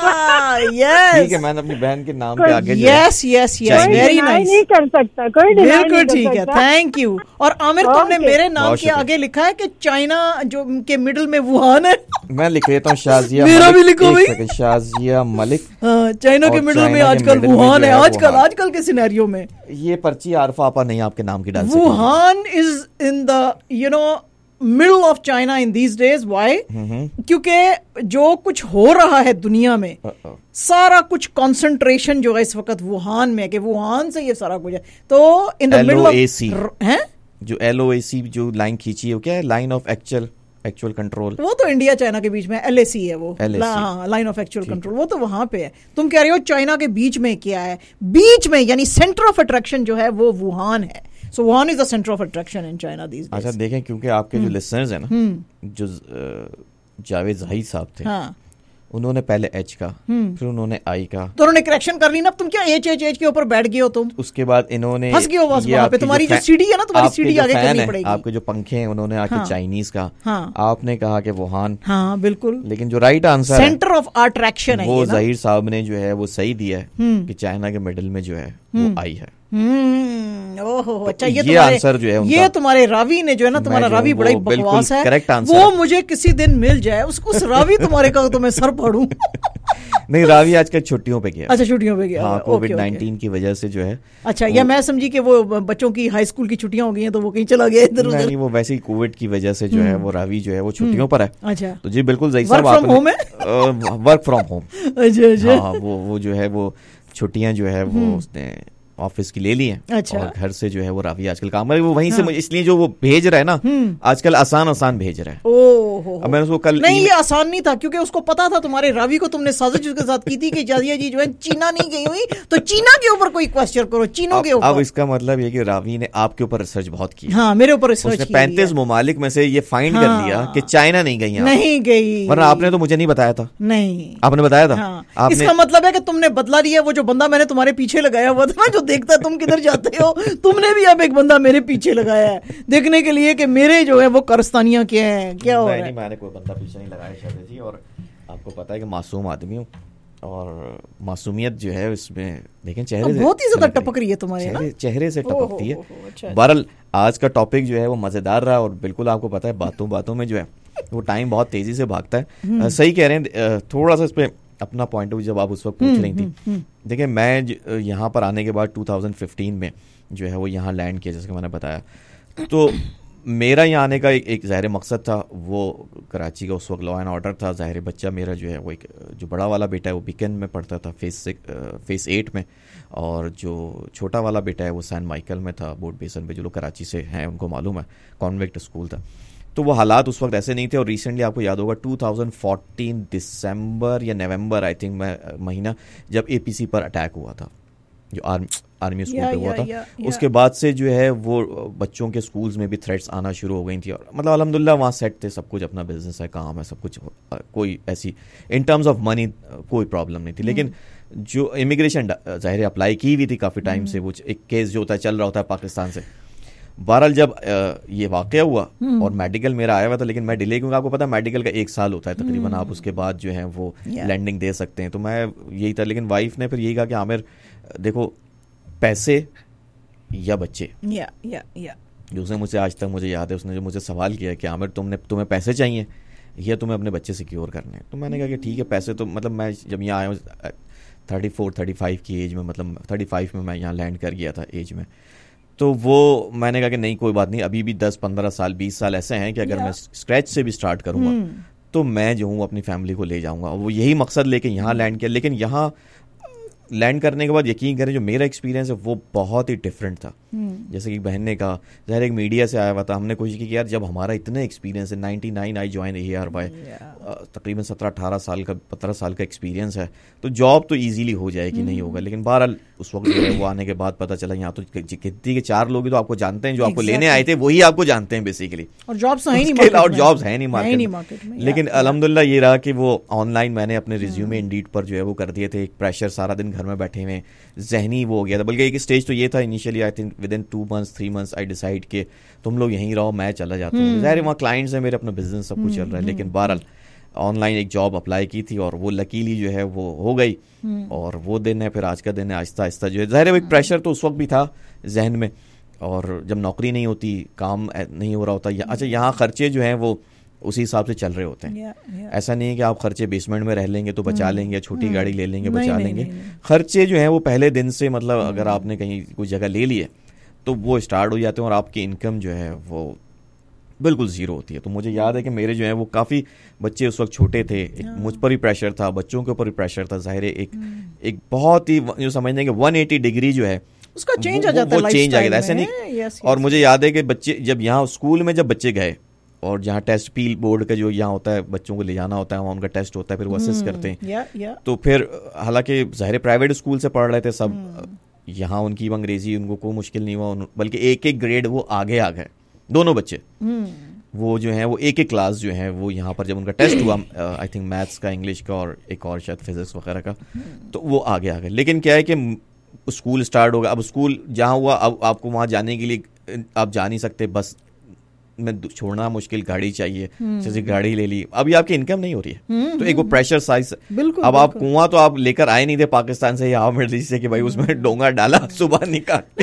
ٹھیک ہے, میں نے اپنی بہن کے نام کے آگے یس یس یس ویری نائس, نہیں کر سکتا کوئی, بالکل ٹھیک ہے, تھینک یو. اور عامر تم نے میرے نام کے آگے لکھا ہے کہ چائنا جو کے مڈل میں ووہان ہے. میں لکھ لیتا ہوں شازیہ, میرا بھی لکھو بھائی, شازیہ ملک. ہاں, چائنا کے مڈل میں آج کل ووہان ہے, آج کل آج کل کے سینیریو میں. یہ پرچی عارفہ آپا نہیں آپ کے نام کی ڈال سکتی. Wuhan is in the you know middle of China in these days. Why? کیونکہ جو کچھ ہو رہا ہے دنیا میں سارا کچھ کنسنٹریشن جو ہے اس وقت ووہان میں, کہ ووہان سے یہ سارا کچھ ہے. تو ان دا middle of جو ایل او اے سی جو لائن کھینچی ہے وہ کیا ہے, line of actual actual control, وہ تو انڈیا چائنا کے بیچ میں ایل اے سی ہے, وہ ہاں لائن آف ایکچوئل کنٹرول, وہ تو وہاں پہ ہے. تم کہہ رہے ہو چائنا کے بیچ میں کیا ہے, بیچ میں یعنی سینٹر آف اٹریکشن جو ہے وہ ووہان ہے. So Wuhan is the center of attraction in China these days. اچھا دیکھیں, کیونکہ آپ کے جو لسنرز ہیں نا, جو جاوید زاہد صاحب تھے, انہوں نے پہلے ایچ کا, پھر انہوں نے آئی کا, تو انہوں نے کریکشن کر لی نا. تم کیا ایچ ایچ ایچ کے اوپر بیٹھ گئے ہو تم, اس کے بعد انہوں نے پھنس گئے ہو بس وہاں پہ. تمہاری جو سیڑھی ہے نا, تمہاری سیڑھی آگے کرنی پڑے گی. آپ کے جو پنکھے ہیں انہوں نے آ کے چائنیز کا, آپ نے کہا کہ ووہان. ہاں بالکل, لیکن جو right answer center of attraction ہے وہ ظہیر صاحب نے جو ہے وہ صحیح دیا ہے کہ چائنا کے مڈل میں جو ہے وہ آئی ہے. اچھا, یہ آنسر جو ہے یہ تمہارے راوی نے جو ہے نا, تمہارا راوی بڑا ہی بکواس ہے, وہ مجھے کسی دن مل جائے, اس کو راوی تمہارے کا تو میں سر پھاڑوں. نہیں, راوی آج کل چھٹیوں پہ گیا. اچھا چھٹیوں پہ گیا, ہاں کووڈ نائنٹین کی وجہ سے جو ہے. اچھا, یا میں سمجھی کہ وہ بچوں کی ہائی اسکول کی چھٹیاں ہو گئی ہیں تو وہ کہیں چلا گیا ادھر ادھر. نہیں, وہ ویسے ہی کووڈ کی وجہ سے جو ہے وہ راوی جو ہے وہ چھٹیوں پر ہے. اچھا, تو جی بالکل صحیح صاحب, ورک فرام ہوم ہے, ورک فرام ہوم. اچھا اچھا, ہاں وہ جو ہے وہ چھٹیاں جو ہے وہ اس نے آفس کی لے لی ہیں. اچھا, اور گھر سے جو ہے وہ راوی آج کل کام ہے, وہ وہیں سے اس لیے جو وہ بھیج رہا ہے نا آج کل آسان آسان بھیج رہا ہے. اوہ, میں نے اس کو کل نہیں, یہ آسان نہیں تھا کیونکہ اس کو پتا تھا تمہارے راوی کو, تم نے سازش اس کے ساتھ کی تھی کہ جازیہ جی جو ہے چینا نہیں گئی ہوئی, تو چینا کے اوپر کوئی کوشچن کرو, چینوں کے اوپر. اب اس کا مطلب یہ کہ راوی نے آپ کے اوپر ریسرچ بہت کی. ہاں, میرے اوپر ریسرچ کی, پینتیس ممالک میں سے یہ فائنڈ کر لیا کہ چائنا نہیں گئی. نہیں گئی, ورنہ آپ نے تو مجھے نہیں بتایا تھا. نہیں, آپ نے بتایا تھا. اس کا مطلب ہے کہ تم نے بدلا لیا. وہ جو بندہ میں نے تمہارے پیچھے لگایا ہوا تھا نا, جو دیکھتا ہے تم کدھر جاتے ہو, تم نے بھی اب ایک بندہ میرے پیچھے لگایا ہے دیکھنے کے لیے کہ میرے جو ہے وہ کرستانیاں کیا ہیں, کیا ہو رہا ہے. میں نے کوئی بندہ پیچھے نہیں لگایا شاید جی, اور آپ کو پتا ہے کہ معصوم آدمی ہوں, اور معصومیت جو ہے اس میں دیکھیں چہرے سے بہت ہی زیادہ ٹپک رہی ہے تمہارے, چہرے سے ٹپکتی ہے. بہرحال آج کا ٹاپک جو ہے وہ مزیدار رہا, اور بالکل آپ کو پتا ہے باتوں باتوں میں جو ہے وہ ٹائم بہت تیزی سے بھاگتا ہے. صحیح کہہ رہے ہیں, تھوڑا سا اس پہ اپنا پوائنٹ آف ویو جب آپ اس وقت پوچھ رہی تھی. دیکھیں میں یہاں پر آنے کے بعد ٹو تھاؤزینڈ ففٹین میں جو ہے وہ یہاں لینڈ کیا, جیسے کہ میں نے بتایا. تو میرا یہاں آنے کا ایک ظاہر مقصد تھا, وہ کراچی کا اس وقت لا اینڈ آرڈر تھا. ظاہر بچہ میرا جو ہے وہ ایک جو بڑا والا بیٹا ہے وہ بیکن میں پڑھتا تھا, فیس فیس ایٹ میں, اور جو چھوٹا والا بیٹا ہے وہ سینٹ مائیکل میں تھا, بورڈ بیسن پہ. جو لوگ کراچی سے ہیں ان کو معلوم ہے, کانویکٹ اسکول تھا. تو وہ حالات اس وقت ایسے نہیں تھے. اور ریسنٹلی آپ کو یاد ہوگا ٹو تھاؤزینڈ فورٹین دسمبر یا نومبر آئی تھنک میں مہینہ, جب اے پی سی پر اٹیک ہوا تھا, جو آرمی آرمی اسکول پہ ہوا تھا, اس کے بعد سے جو ہے وہ بچوں کے اسکولز میں بھی تھریٹس آنا شروع ہو گئی تھی. اور مطلب الحمدللہ وہاں سیٹ تھے, سب کچھ اپنا بزنس ہے, کام ہے, سب کچھ, کوئی ایسی ان ٹرمز آف منی کوئی پرابلم نہیں تھی. لیکن جو امیگریشن ظاہر اپلائی کی ہوئی تھی کافی ٹائم سے, وہ ایک کیس جو ہوتا ہے چل رہا ہوتا ہے پاکستان سے. بہرحال جب یہ واقعہ ہوا اور میڈیکل میرا آیا ہوا تھا, لیکن میں ڈیلے, کیونکہ آپ کو پتا ہے میڈیکل کا ایک سال ہوتا ہے تقریباً, آپ اس کے بعد جو ہے وہ لینڈنگ دے سکتے ہیں. تو میں یہی تھا, لیکن وائف نے پھر یہی کہا کہ عامر دیکھو پیسے یا بچے, جو اس نے مجھ سے آج تک مجھے یاد ہے, اس نے جو مجھ سے سوال کیا کہ عامر تم نے تمہیں پیسے چاہیے یا تمہیں اپنے بچے سیکیور کرنے ہیں. تو میں نے کہا کہ ٹھیک ہے پیسے تو, مطلب میں جب یہاں آیا ہوں تھرٹی فور تھرٹی فائیو کی ایج میں, مطلب تھرٹی فائیو میں میں یہاں لینڈ کر گیا تھا ایج میں. تو وہ میں نے کہا کہ نہیں کوئی بات نہیں, ابھی بھی دس پندرہ سال بیس سال ایسے ہیں کہ اگر میں اسکریچ سے بھی اسٹارٹ کروں گا تو میں جو ہوں اپنی فیملی کو لے جاؤں گا. وہ یہی مقصد لے کے یہاں لینڈ کیا. لیکن یہاں لینڈ کرنے کے بعد یقین کریں جو میرا ایکسپیرینس ہے وہ بہت ہی ڈفرینٹ تھا. جیسے کہ بہن نے کہا, ظاہر ایک میڈیا سے آیا ہوا تھا, ہم نے کوشش کی کہ یار جب ہمارا اتنا ایکسپیرینس ہے, ninety nine I join A R Y, تقریباً سترہ اٹھارہ سال کا پندرہ سال کا ایکسپیرینس ہے, تو جاب تو ایزیلی ہو جائے گی, نہیں ہوگا. لیکن بہرحال اس وقت جو ہے وہ آنے کے بعد پتہ چلا یہاں تو کتنی کے چار لوگ تو آپ کو جانتے ہیں, جو آپ کو لینے آئے تھے وہی آپ کو جانتے ہیں بیسیکلی, اور جابس ہیں نہیں, اور جابس ہیں نہیں مارکیٹ میں. لیکن الحمدللہ یہ رہا کہ وہ آن لائن میں نے اپنے ریزیومے انڈیڈ پر جو ہے وہ کر دیے تھے. ایک پریشر سارا دن گھر میں بیٹھے ہوئے ذہنی وہ ہو گیا تھا, بلکہ ایک اسٹیج تو یہ تھا initially I think within two months three months I decide کہ تم لوگ یہیں رہو, میں چلا جاتا ہوں. ظاہر وہاں کلائنٹس ہیں میرے, اپنا بزنس سب کچھ چل رہا ہے. لیکن بہرحال آن لائن ایک جاب اپلائی کی تھی اور وہ لکیلی جو ہے وہ ہو گئی, اور وہ دن ہے پھر آج کا دن ہے. آہستہ آہستہ جو ہے ظاہر ہے ایک پریشر تو اس وقت بھی تھا ذہن میں, اور جب نوکری نہیں ہوتی, کام نہیں ہو رہا ہوتا, اچھا یہاں خرچے جو ہیں وہ اسی حساب سے چل رہے ہوتے ہیں. ایسا نہیں ہے کہ آپ خرچے بیسمنٹ میں رہ لیں گے تو بچا لیں گے, یا چھوٹی گاڑی لے لیں گے بچا لیں گے. خرچے جو ہیں وہ پہلے دن سے, مطلب اگر آپ نے کہیں کوئی جگہ لے لی ہے تو وہ اسٹارٹ ہو جاتے ہیں, اور آپ کی انکم جو ہے وہ بالکل زیرو ہوتی ہے. تو مجھے یاد ہے کہ میرے جو ہیں وہ کافی بچے اس وقت چھوٹے تھے, مجھ پر بھی پریشر تھا, بچوں کے اوپر بھی پریشر تھا. ظاہر ہے ایک ایک بہت ہی جو سمجھنے کہ ون ایٹی ڈگری جو ہے اس کا چینج آ جاتا ہے, وہ چینج آ گیا ایسا نہیں. اور مجھے یاد ہے کہ بچے جب یہاں اسکول میں جب بچے گئے, اور جہاں ٹیسٹ پیل بورڈ کا جو یہاں ہوتا ہے بچوں کو لے جانا ہوتا ہے, وہاں ان کا ٹیسٹ ہوتا ہے, پھر وہ اسیس کرتے ہیں. تو پھر حالانکہ ظاہر پرائیویٹ اسکول سے پڑھ رہے تھے سب, یہاں ان کی انگریزی ان کو کوئی مشکل نہیں ہوا, بلکہ ایک ایک گریڈ وہ آگے آ گئے دونوں بچے. وہ جو ہیں وہ ایک ایک کلاس جو ہے وہ یہاں پر جب ان کا ٹیسٹ ہوا, آئی تھنک میتھس کا, انگلش کا, اور ایک اور شاید فزکس وغیرہ کا, تو وہ آگے آ گئے. لیکن کیا ہے کہ اسکول اسٹارٹ ہوگا, اب اسکول جہاں ہوا اب آپ کو وہاں جانے کے لیے آپ جا نہیں سکتے, بس میں چھوڑنا مشکل, گاڑی چاہیے, جیسے گاڑی لے لی, ابھی آپ کی انکم نہیں ہو رہی ہے, تو ایک وہ پریشر سائز. اب آپ کنواں تو آپ لے کر آئے نہیں تھے پاکستان سے یا مڈل ایسٹ سے کہ بھائی اس میں ڈونگا ڈالا صبح نکال.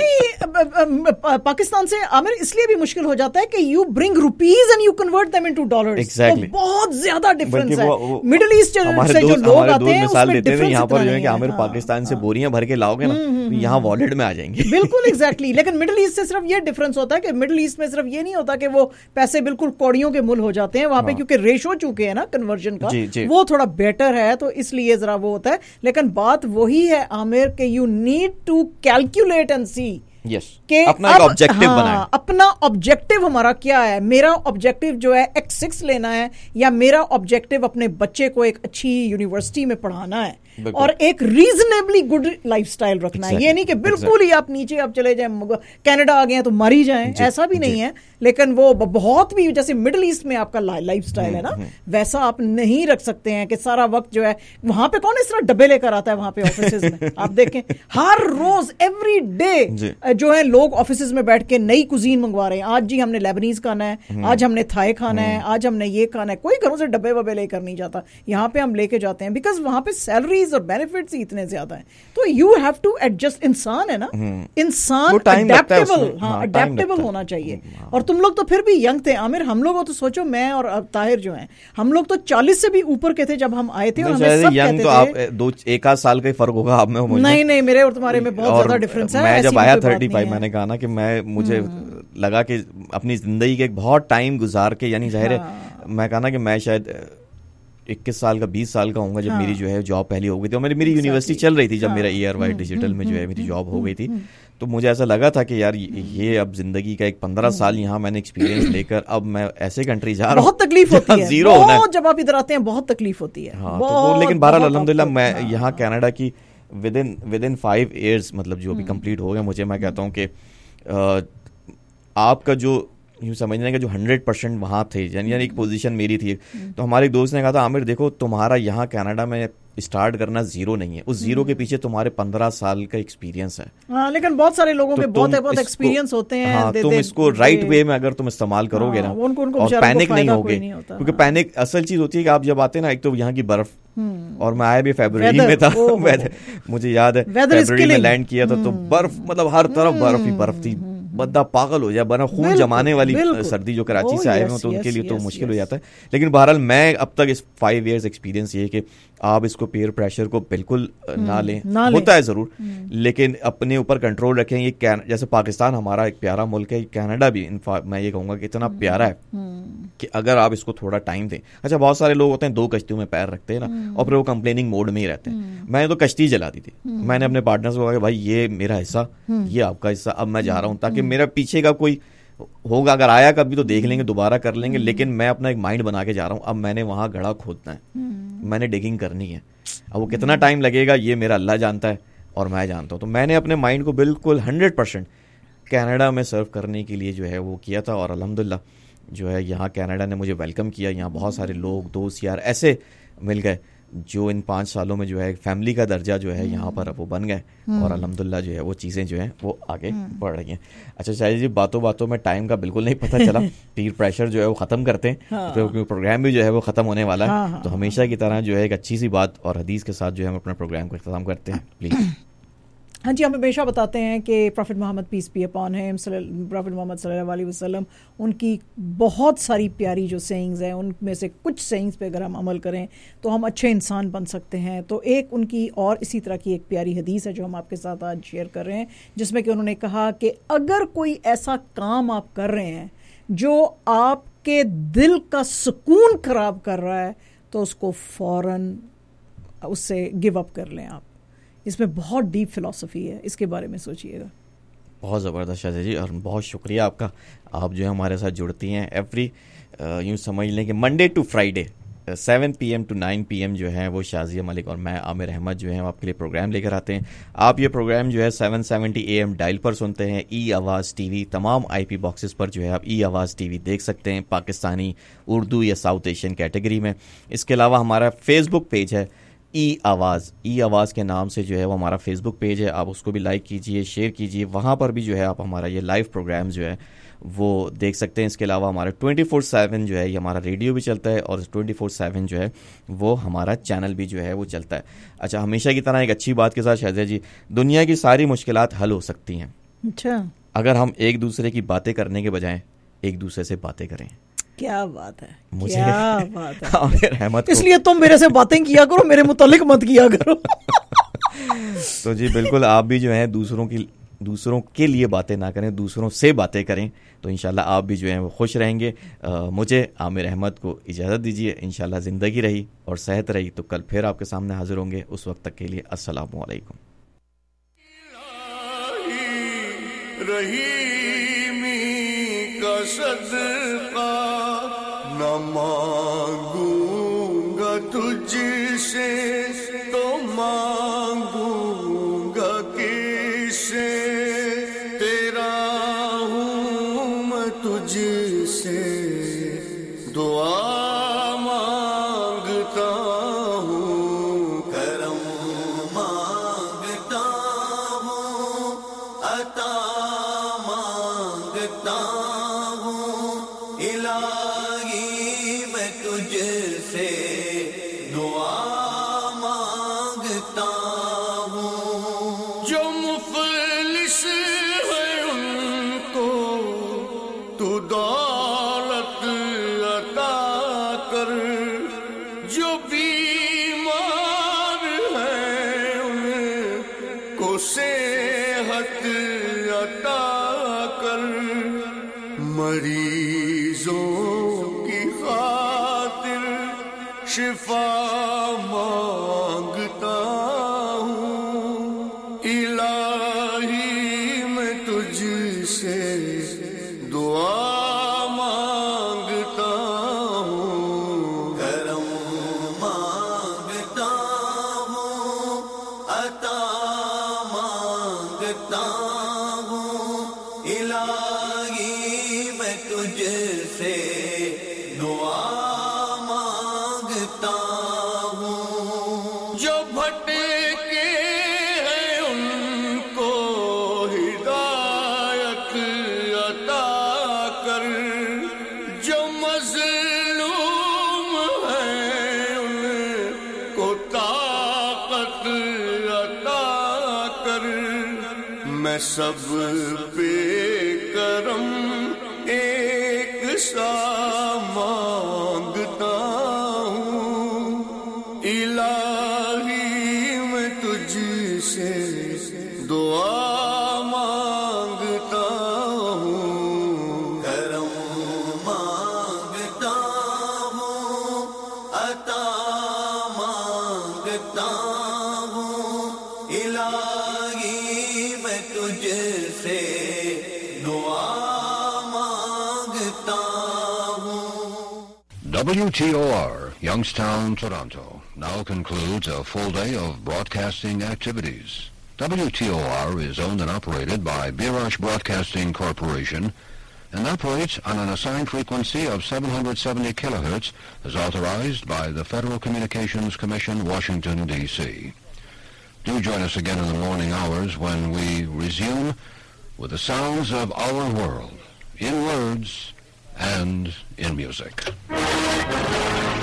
پاکستان سے عامر اس لیے بھی مشکل ہو جاتا ہے کہ you bring rupees and you convert them into dollars, بہت زیادہ ڈفرنس ہے. مڈل ایسٹ سے جو لوگ آتے ہیں اس میں ڈفرنس یہاں پر جو ہے کہ عامر پاکستان سے بوریاں بھر کے لاؤ گے نا, یہاں والیٹ میں آ جائیں گے. بالکل ایگزیکٹلی. لیکن مڈل ایسٹ سے صرف یہ ڈفرنس ہوتا ہے کہ مڈل ایسٹ میں صرف یہ نہیں ہوتا کہ وہ پیسے بالکل کوڑیوں کے مل ہو جاتے ہیں, وہاں پہ کیونکہ ریشو چکے ہیں نا کنورژن کا, وہ تھوڑا بیٹر ہے, تو اس لیے ذرا وہ ہوتا ہے. لیکن بات وہی ہے عامر کہ you need to calculate and see Yes. کہ اپنا ایک آبجیکٹو بنائیں. اپنا آبجیکٹو ہمارا کیا ہے, میرا آبجیکٹو جو ہے ایکس سکس لینا ہے, یا میرا آبجیکٹو اپنے بچے کو ایک اچھی یونیورسٹی میں پڑھانا ہے, اور ایک ریزنیبلی گڈ لائف سٹائل رکھنا ہے. یہ نہیں کہ بالکل ہی آپ نیچے آپ چلے جائیں, کینیڈا آ گئے ہیں تو مر ہی جائیں, ایسا بھی نہیں ہے. لیکن وہ بہت بھی جیسے مڈل ایسٹ میں آپ کا لائف سٹائل ہے نا, ویسا آپ نہیں رکھ سکتے ہیں کہ سارا وقت جو ہے وہاں پہ کون اس طرح ڈبے لے کر آتا ہے وہاں پہ آفیسز میں. آپ دیکھیں ہر روز ایوری ڈے جو ہے لوگ آفیسز میں بیٹھ کے نئی کوزین منگوا رہے ہیں. آج جی ہم نے لیبنیز کھانا ہے, آج ہم نے تھائی کھانا ہے, آج ہم نے یہ کھانا ہے. کوئی گھروں سے ڈبے وبے لے کر نہیں جاتا, یہاں پہ ہم لے کے جاتے ہیں بیکاز وہاں پہ سیلریز اور بینیفٹس ہی اتنے زیادہ ہیں. تو یو ہیو ٹو ایڈجسٹ. انسان ہے نا, انسان اڈیپٹیبل, ہاں اڈیپٹیبل ہونا چاہیے. اور تم لوگ تو پھر بھی ینگ تھے عامر, ہم لوگ تو سوچو میں اور طاہر جو ہیں, ہم لوگ تو چالیس سے بھی اوپر کے تھے جب ہم آئے تھے, اور ہمیں سب کہتے تھے دو ایک آدھ سال کا فرق ہوگا آپ میں. نہیں نہیں, میرے اور تمہارے میں بہت زیادہ ڈفرینس ہے. میں جب آیا تھرٹی فائیو میں نے کہا نا کہ میں مجھے لگا کہ اپنی زندگی کے بہت ٹائم گزار کے, یعنی ظاہر ہے میں کہا نا کہ میں شاید اکیس سال کا بیس سال کا ہوں گا جب میری جو ہے جاب پہلی ہو گئی تھی, اور میری یونیورسٹی چل رہی تھی جب میرا ای آر وائی ڈیجیٹل میں جو ہے میری جاب ہو گئی تھی. تو مجھے ایسا لگا تھا کہ یار یہ اب زندگی کا ایک پندرہ سال یہاں میں نے ایکسپیرینس لے کر اب میں ایسے کنٹری جا رہا ہوں. بہت تکلیف ہوتی ہے, زیرو ہونا ہے جب آپ ادھر آتے ہیں, بہت تکلیف ہوتی ہے. ہاں, لیکن بہرحال الحمدللہ میں یہاں کینیڈا کی within within five years مطلب جو بھی کمپلیٹ ہو گیا مجھے, میں کہتا ہوں کہ آپ کا جو یوں سمجھنے کا جو ہنڈریڈ پرسینٹ وہاں تھے, یعنی ایک پوزیشن میری تھی. تو ہمارے ایک دوست نے کہا تھا عامر دیکھو تمہارا یہاں کینیڈا میں اسٹارٹ کرنا زیرو نہیں ہے, اس زیرو کے پیچھے تمہارے پندرہ سال کا ایکسپیرینس ہے. ہاں, لیکن بہت سارے لوگوں کے بہت بہت ایکسپیرینس ہوتے ہیں. ہاں, تم اس کو رائٹ وے میں اگر تم استعمال کرو گے نا, اور پینک نہیں ہوگے, کیونکہ پینک اصل چیز ہوتی ہے کہ آپ جب آتے ہیں نا, ایک تو یہاں کی برف, اور میں آیا بھی فیبروری میں تھا, مجھے یاد ہے فیبروری میں لینڈ کیا تھا, تو برف مطلب ہر طرف برف ہی برف تھی. بندہ پاگل ہو جائے, بنا خون جمانے والی سردی جو کراچی سے آئے ہوئے تو ان کے لیے تو مشکل ہو جاتا ہے. لیکن بہرحال میں اب تک اس فائیو ایئرس ایکسپیرینس یہ کہ آپ اس کو پیئر پریشر کو بالکل نہ لیں, ہوتا ہے ضرور, لیکن اپنے اوپر کنٹرول رکھیں. یہ جیسے پاکستان ہمارا ایک پیارا ملک ہے, کینیڈا بھی میں یہ کہوں گا کہ اتنا پیارا ہے کہ اگر آپ اس کو تھوڑا ٹائم دیں. اچھا, بہت سارے لوگ ہوتے ہیں دو کشتیوں میں پیر رکھتے ہیں نا, اور پھر وہ کمپلیننگ موڈ میں ہی رہتے ہیں. میں نے تو کشتی جلا دی تھی, میں نے اپنے پارٹنرز کو کہا کہ بھائی یہ میرا حصہ, یہ آپ کا حصہ, اب میں جا رہا ہوں, تاکہ میرا پیچھے کا کوئی ہوگا اگر آیا کبھی تو دیکھ لیں گے, دوبارہ کر لیں گے, لیکن میں اپنا ایک مائنڈ بنا کے جا رہا ہوں. اب میں نے وہاں گڑھا کھودنا ہے, میں نے ڈگنگ کرنی ہے. اب وہ کتنا ٹائم لگے گا یہ میرا اللہ جانتا ہے اور میں جانتا ہوں. تو میں نے اپنے مائنڈ کو بالکل ہنڈریڈ پرسینٹ کینیڈا میں سرو کرنے کے لیے جو ہے وہ کیا تھا, اور الحمدللہ جو ہے یہاں کینیڈا نے مجھے ویلکم کیا. یہاں بہت سارے لوگ دوست یار ایسے مل گئے جو ان پانچ سالوں میں جو ہے فیملی کا درجہ جو ہے یہاں پر وہ بن گئے اور الحمدللہ جو ہے وہ چیزیں جو ہیں وہ آگے بڑھ رہی ہیں. اچھا شاہد جی, باتوں باتوں میں ٹائم کا بالکل نہیں پتہ چلا, پیر پریشر جو ہے وہ ختم کرتے ہیں کیونکہ پروگرام بھی جو ہے وہ ختم ہونے والا ہے. تو ہمیشہ کی طرح جو ہے ایک اچھی سی بات اور حدیث کے ساتھ جو ہے ہم اپنے پروگرام کو اختتام کرتے ہیں پلیز. ہاں جی, ہم ہمیشہ بتاتے ہیں کہ prophet Muhammad peace be upon him, prophet Muhammad صلی اللہ علیہ وسلم, ان کی بہت ساری پیاری جو سینگز ہیں, ان میں سے کچھ سینگز پہ اگر ہم عمل کریں تو ہم اچھے انسان بن سکتے ہیں. تو ایک ان کی اور اسی طرح کی ایک پیاری حدیث ہے جو ہم آپ کے ساتھ آج شیئر کر رہے ہیں, جس میں کہ انہوں نے کہا کہ اگر کوئی ایسا کام آپ کر رہے ہیں جو آپ کے دل کا سکون خراب کر رہا ہے تو اس کو فوراً اس سے گیو اپ کر لیں آپ. اس میں بہت ڈیپ فلسفی ہے, اس کے بارے میں سوچئے گا. بہت زبردست شاہزہ جی, اور بہت شکریہ آپ کا, آپ جو ہے ہمارے ساتھ جڑتی ہیں ایوری یوں سمجھ لیں کہ Monday to Friday seven P M to nine P M جو ہے وہ شازیہ ملک اور میں عامر احمد جو ہیں آپ کے لیے پروگرام لے کر آتے ہیں. آپ یہ پروگرام جو ہے seven seventy A M dial پر سنتے ہیں. ای آواز ٹی وی تمام آئی پی باکسز پر جو ہے آپ ای آواز ٹی وی دیکھ سکتے ہیں, پاکستانی, اردو یا ساؤتھ ایشین کیٹیگری میں. اس کے علاوہ ہمارا فیس بک پیج ہے ای آواز, ای آواز کے نام سے جو ہے وہ ہمارا فیس بک پیج ہے. آپ اس کو بھی لائک کیجئے, شیئر کیجئے, وہاں پر بھی جو ہے آپ ہمارا یہ لائیو پروگرام جو ہے وہ دیکھ سکتے ہیں. اس کے علاوہ ہمارا ٹوئنٹی فور سیون جو ہے یہ ہمارا ریڈیو بھی چلتا ہے اور ٹوئنٹی فور سیون جو ہے وہ ہمارا چینل بھی جو ہے وہ چلتا ہے. اچھا, ہمیشہ کی طرح ایک اچھی بات کے ساتھ شہزاد جی, دنیا کی ساری مشکلات حل ہو سکتی ہیں اچھا اگر ہم ایک دوسرے کی باتیں کرنے کے بجائے ایک دوسرے سے باتیں کریں. کیا بات ہے, کیا بات ہے. اس لیے تم میرے سے باتیں کیا کرو, میرے متعلق مت کیا کرو. تو جی بالکل, آپ بھی جو ہیں دوسروں کی دوسروں کے لیے باتیں نہ کریں, دوسروں سے باتیں کریں, تو انشاءاللہ آپ بھی جو ہیں وہ خوش رہیں گے. مجھے عامر احمد کو اجازت دیجیے, انشاءاللہ زندگی رہی اور صحت رہی تو کل پھر آپ کے سامنے حاضر ہوں گے. اس وقت تک کے لیے السلام علیکم. رحیمی کا صدقہ نہ مانگوں گا تجھ سے تو مانگوں گا کس سے, تیرا ہوں میں تجھ سے دعا مانگتا ہوں, کرم مانگتا ہوں, عطا مانگتا ہوں, الہی میں تجھ سے دعا مانگتا ہوں. جو مفلس ہے ان کو تو دولت عطا کر, جو بیمار ہے ان کو صحت عطا کر, مریضوں کی خاطر شفا مانگتا ہوں, الہی میں تجھ سے دعا مانگتا ہوں, کرم مانگتا ہوں, عطا مانگتا ہوں, الہی میں تجھ سے دعا مانگتا ہوں. جو بھٹکے ہیں ان کو ہدایت عطا کر, جو مظلوم ہیں ان کو طاقت عطا کر, میں سب پہ کرم ایک سا مانگتا ہوں, الہی میں تجھ سے دعا مانگتا ہوں, کرم مانگتا ہوں, عطا مانگتا ہوں, الہی میں تجھ سے دعا مانگتا ہوں. W T O R, Youngstown, Toronto, now concludes a full day of broadcasting activities. W T O R is owned and operated by Birash Broadcasting Corporation and operates on an assigned frequency of seven hundred seventy kilohertz as authorized by the Federal Communications Commission, Washington, D C Do join us again in the morning hours when we resume with the sounds of our world, in words and in music.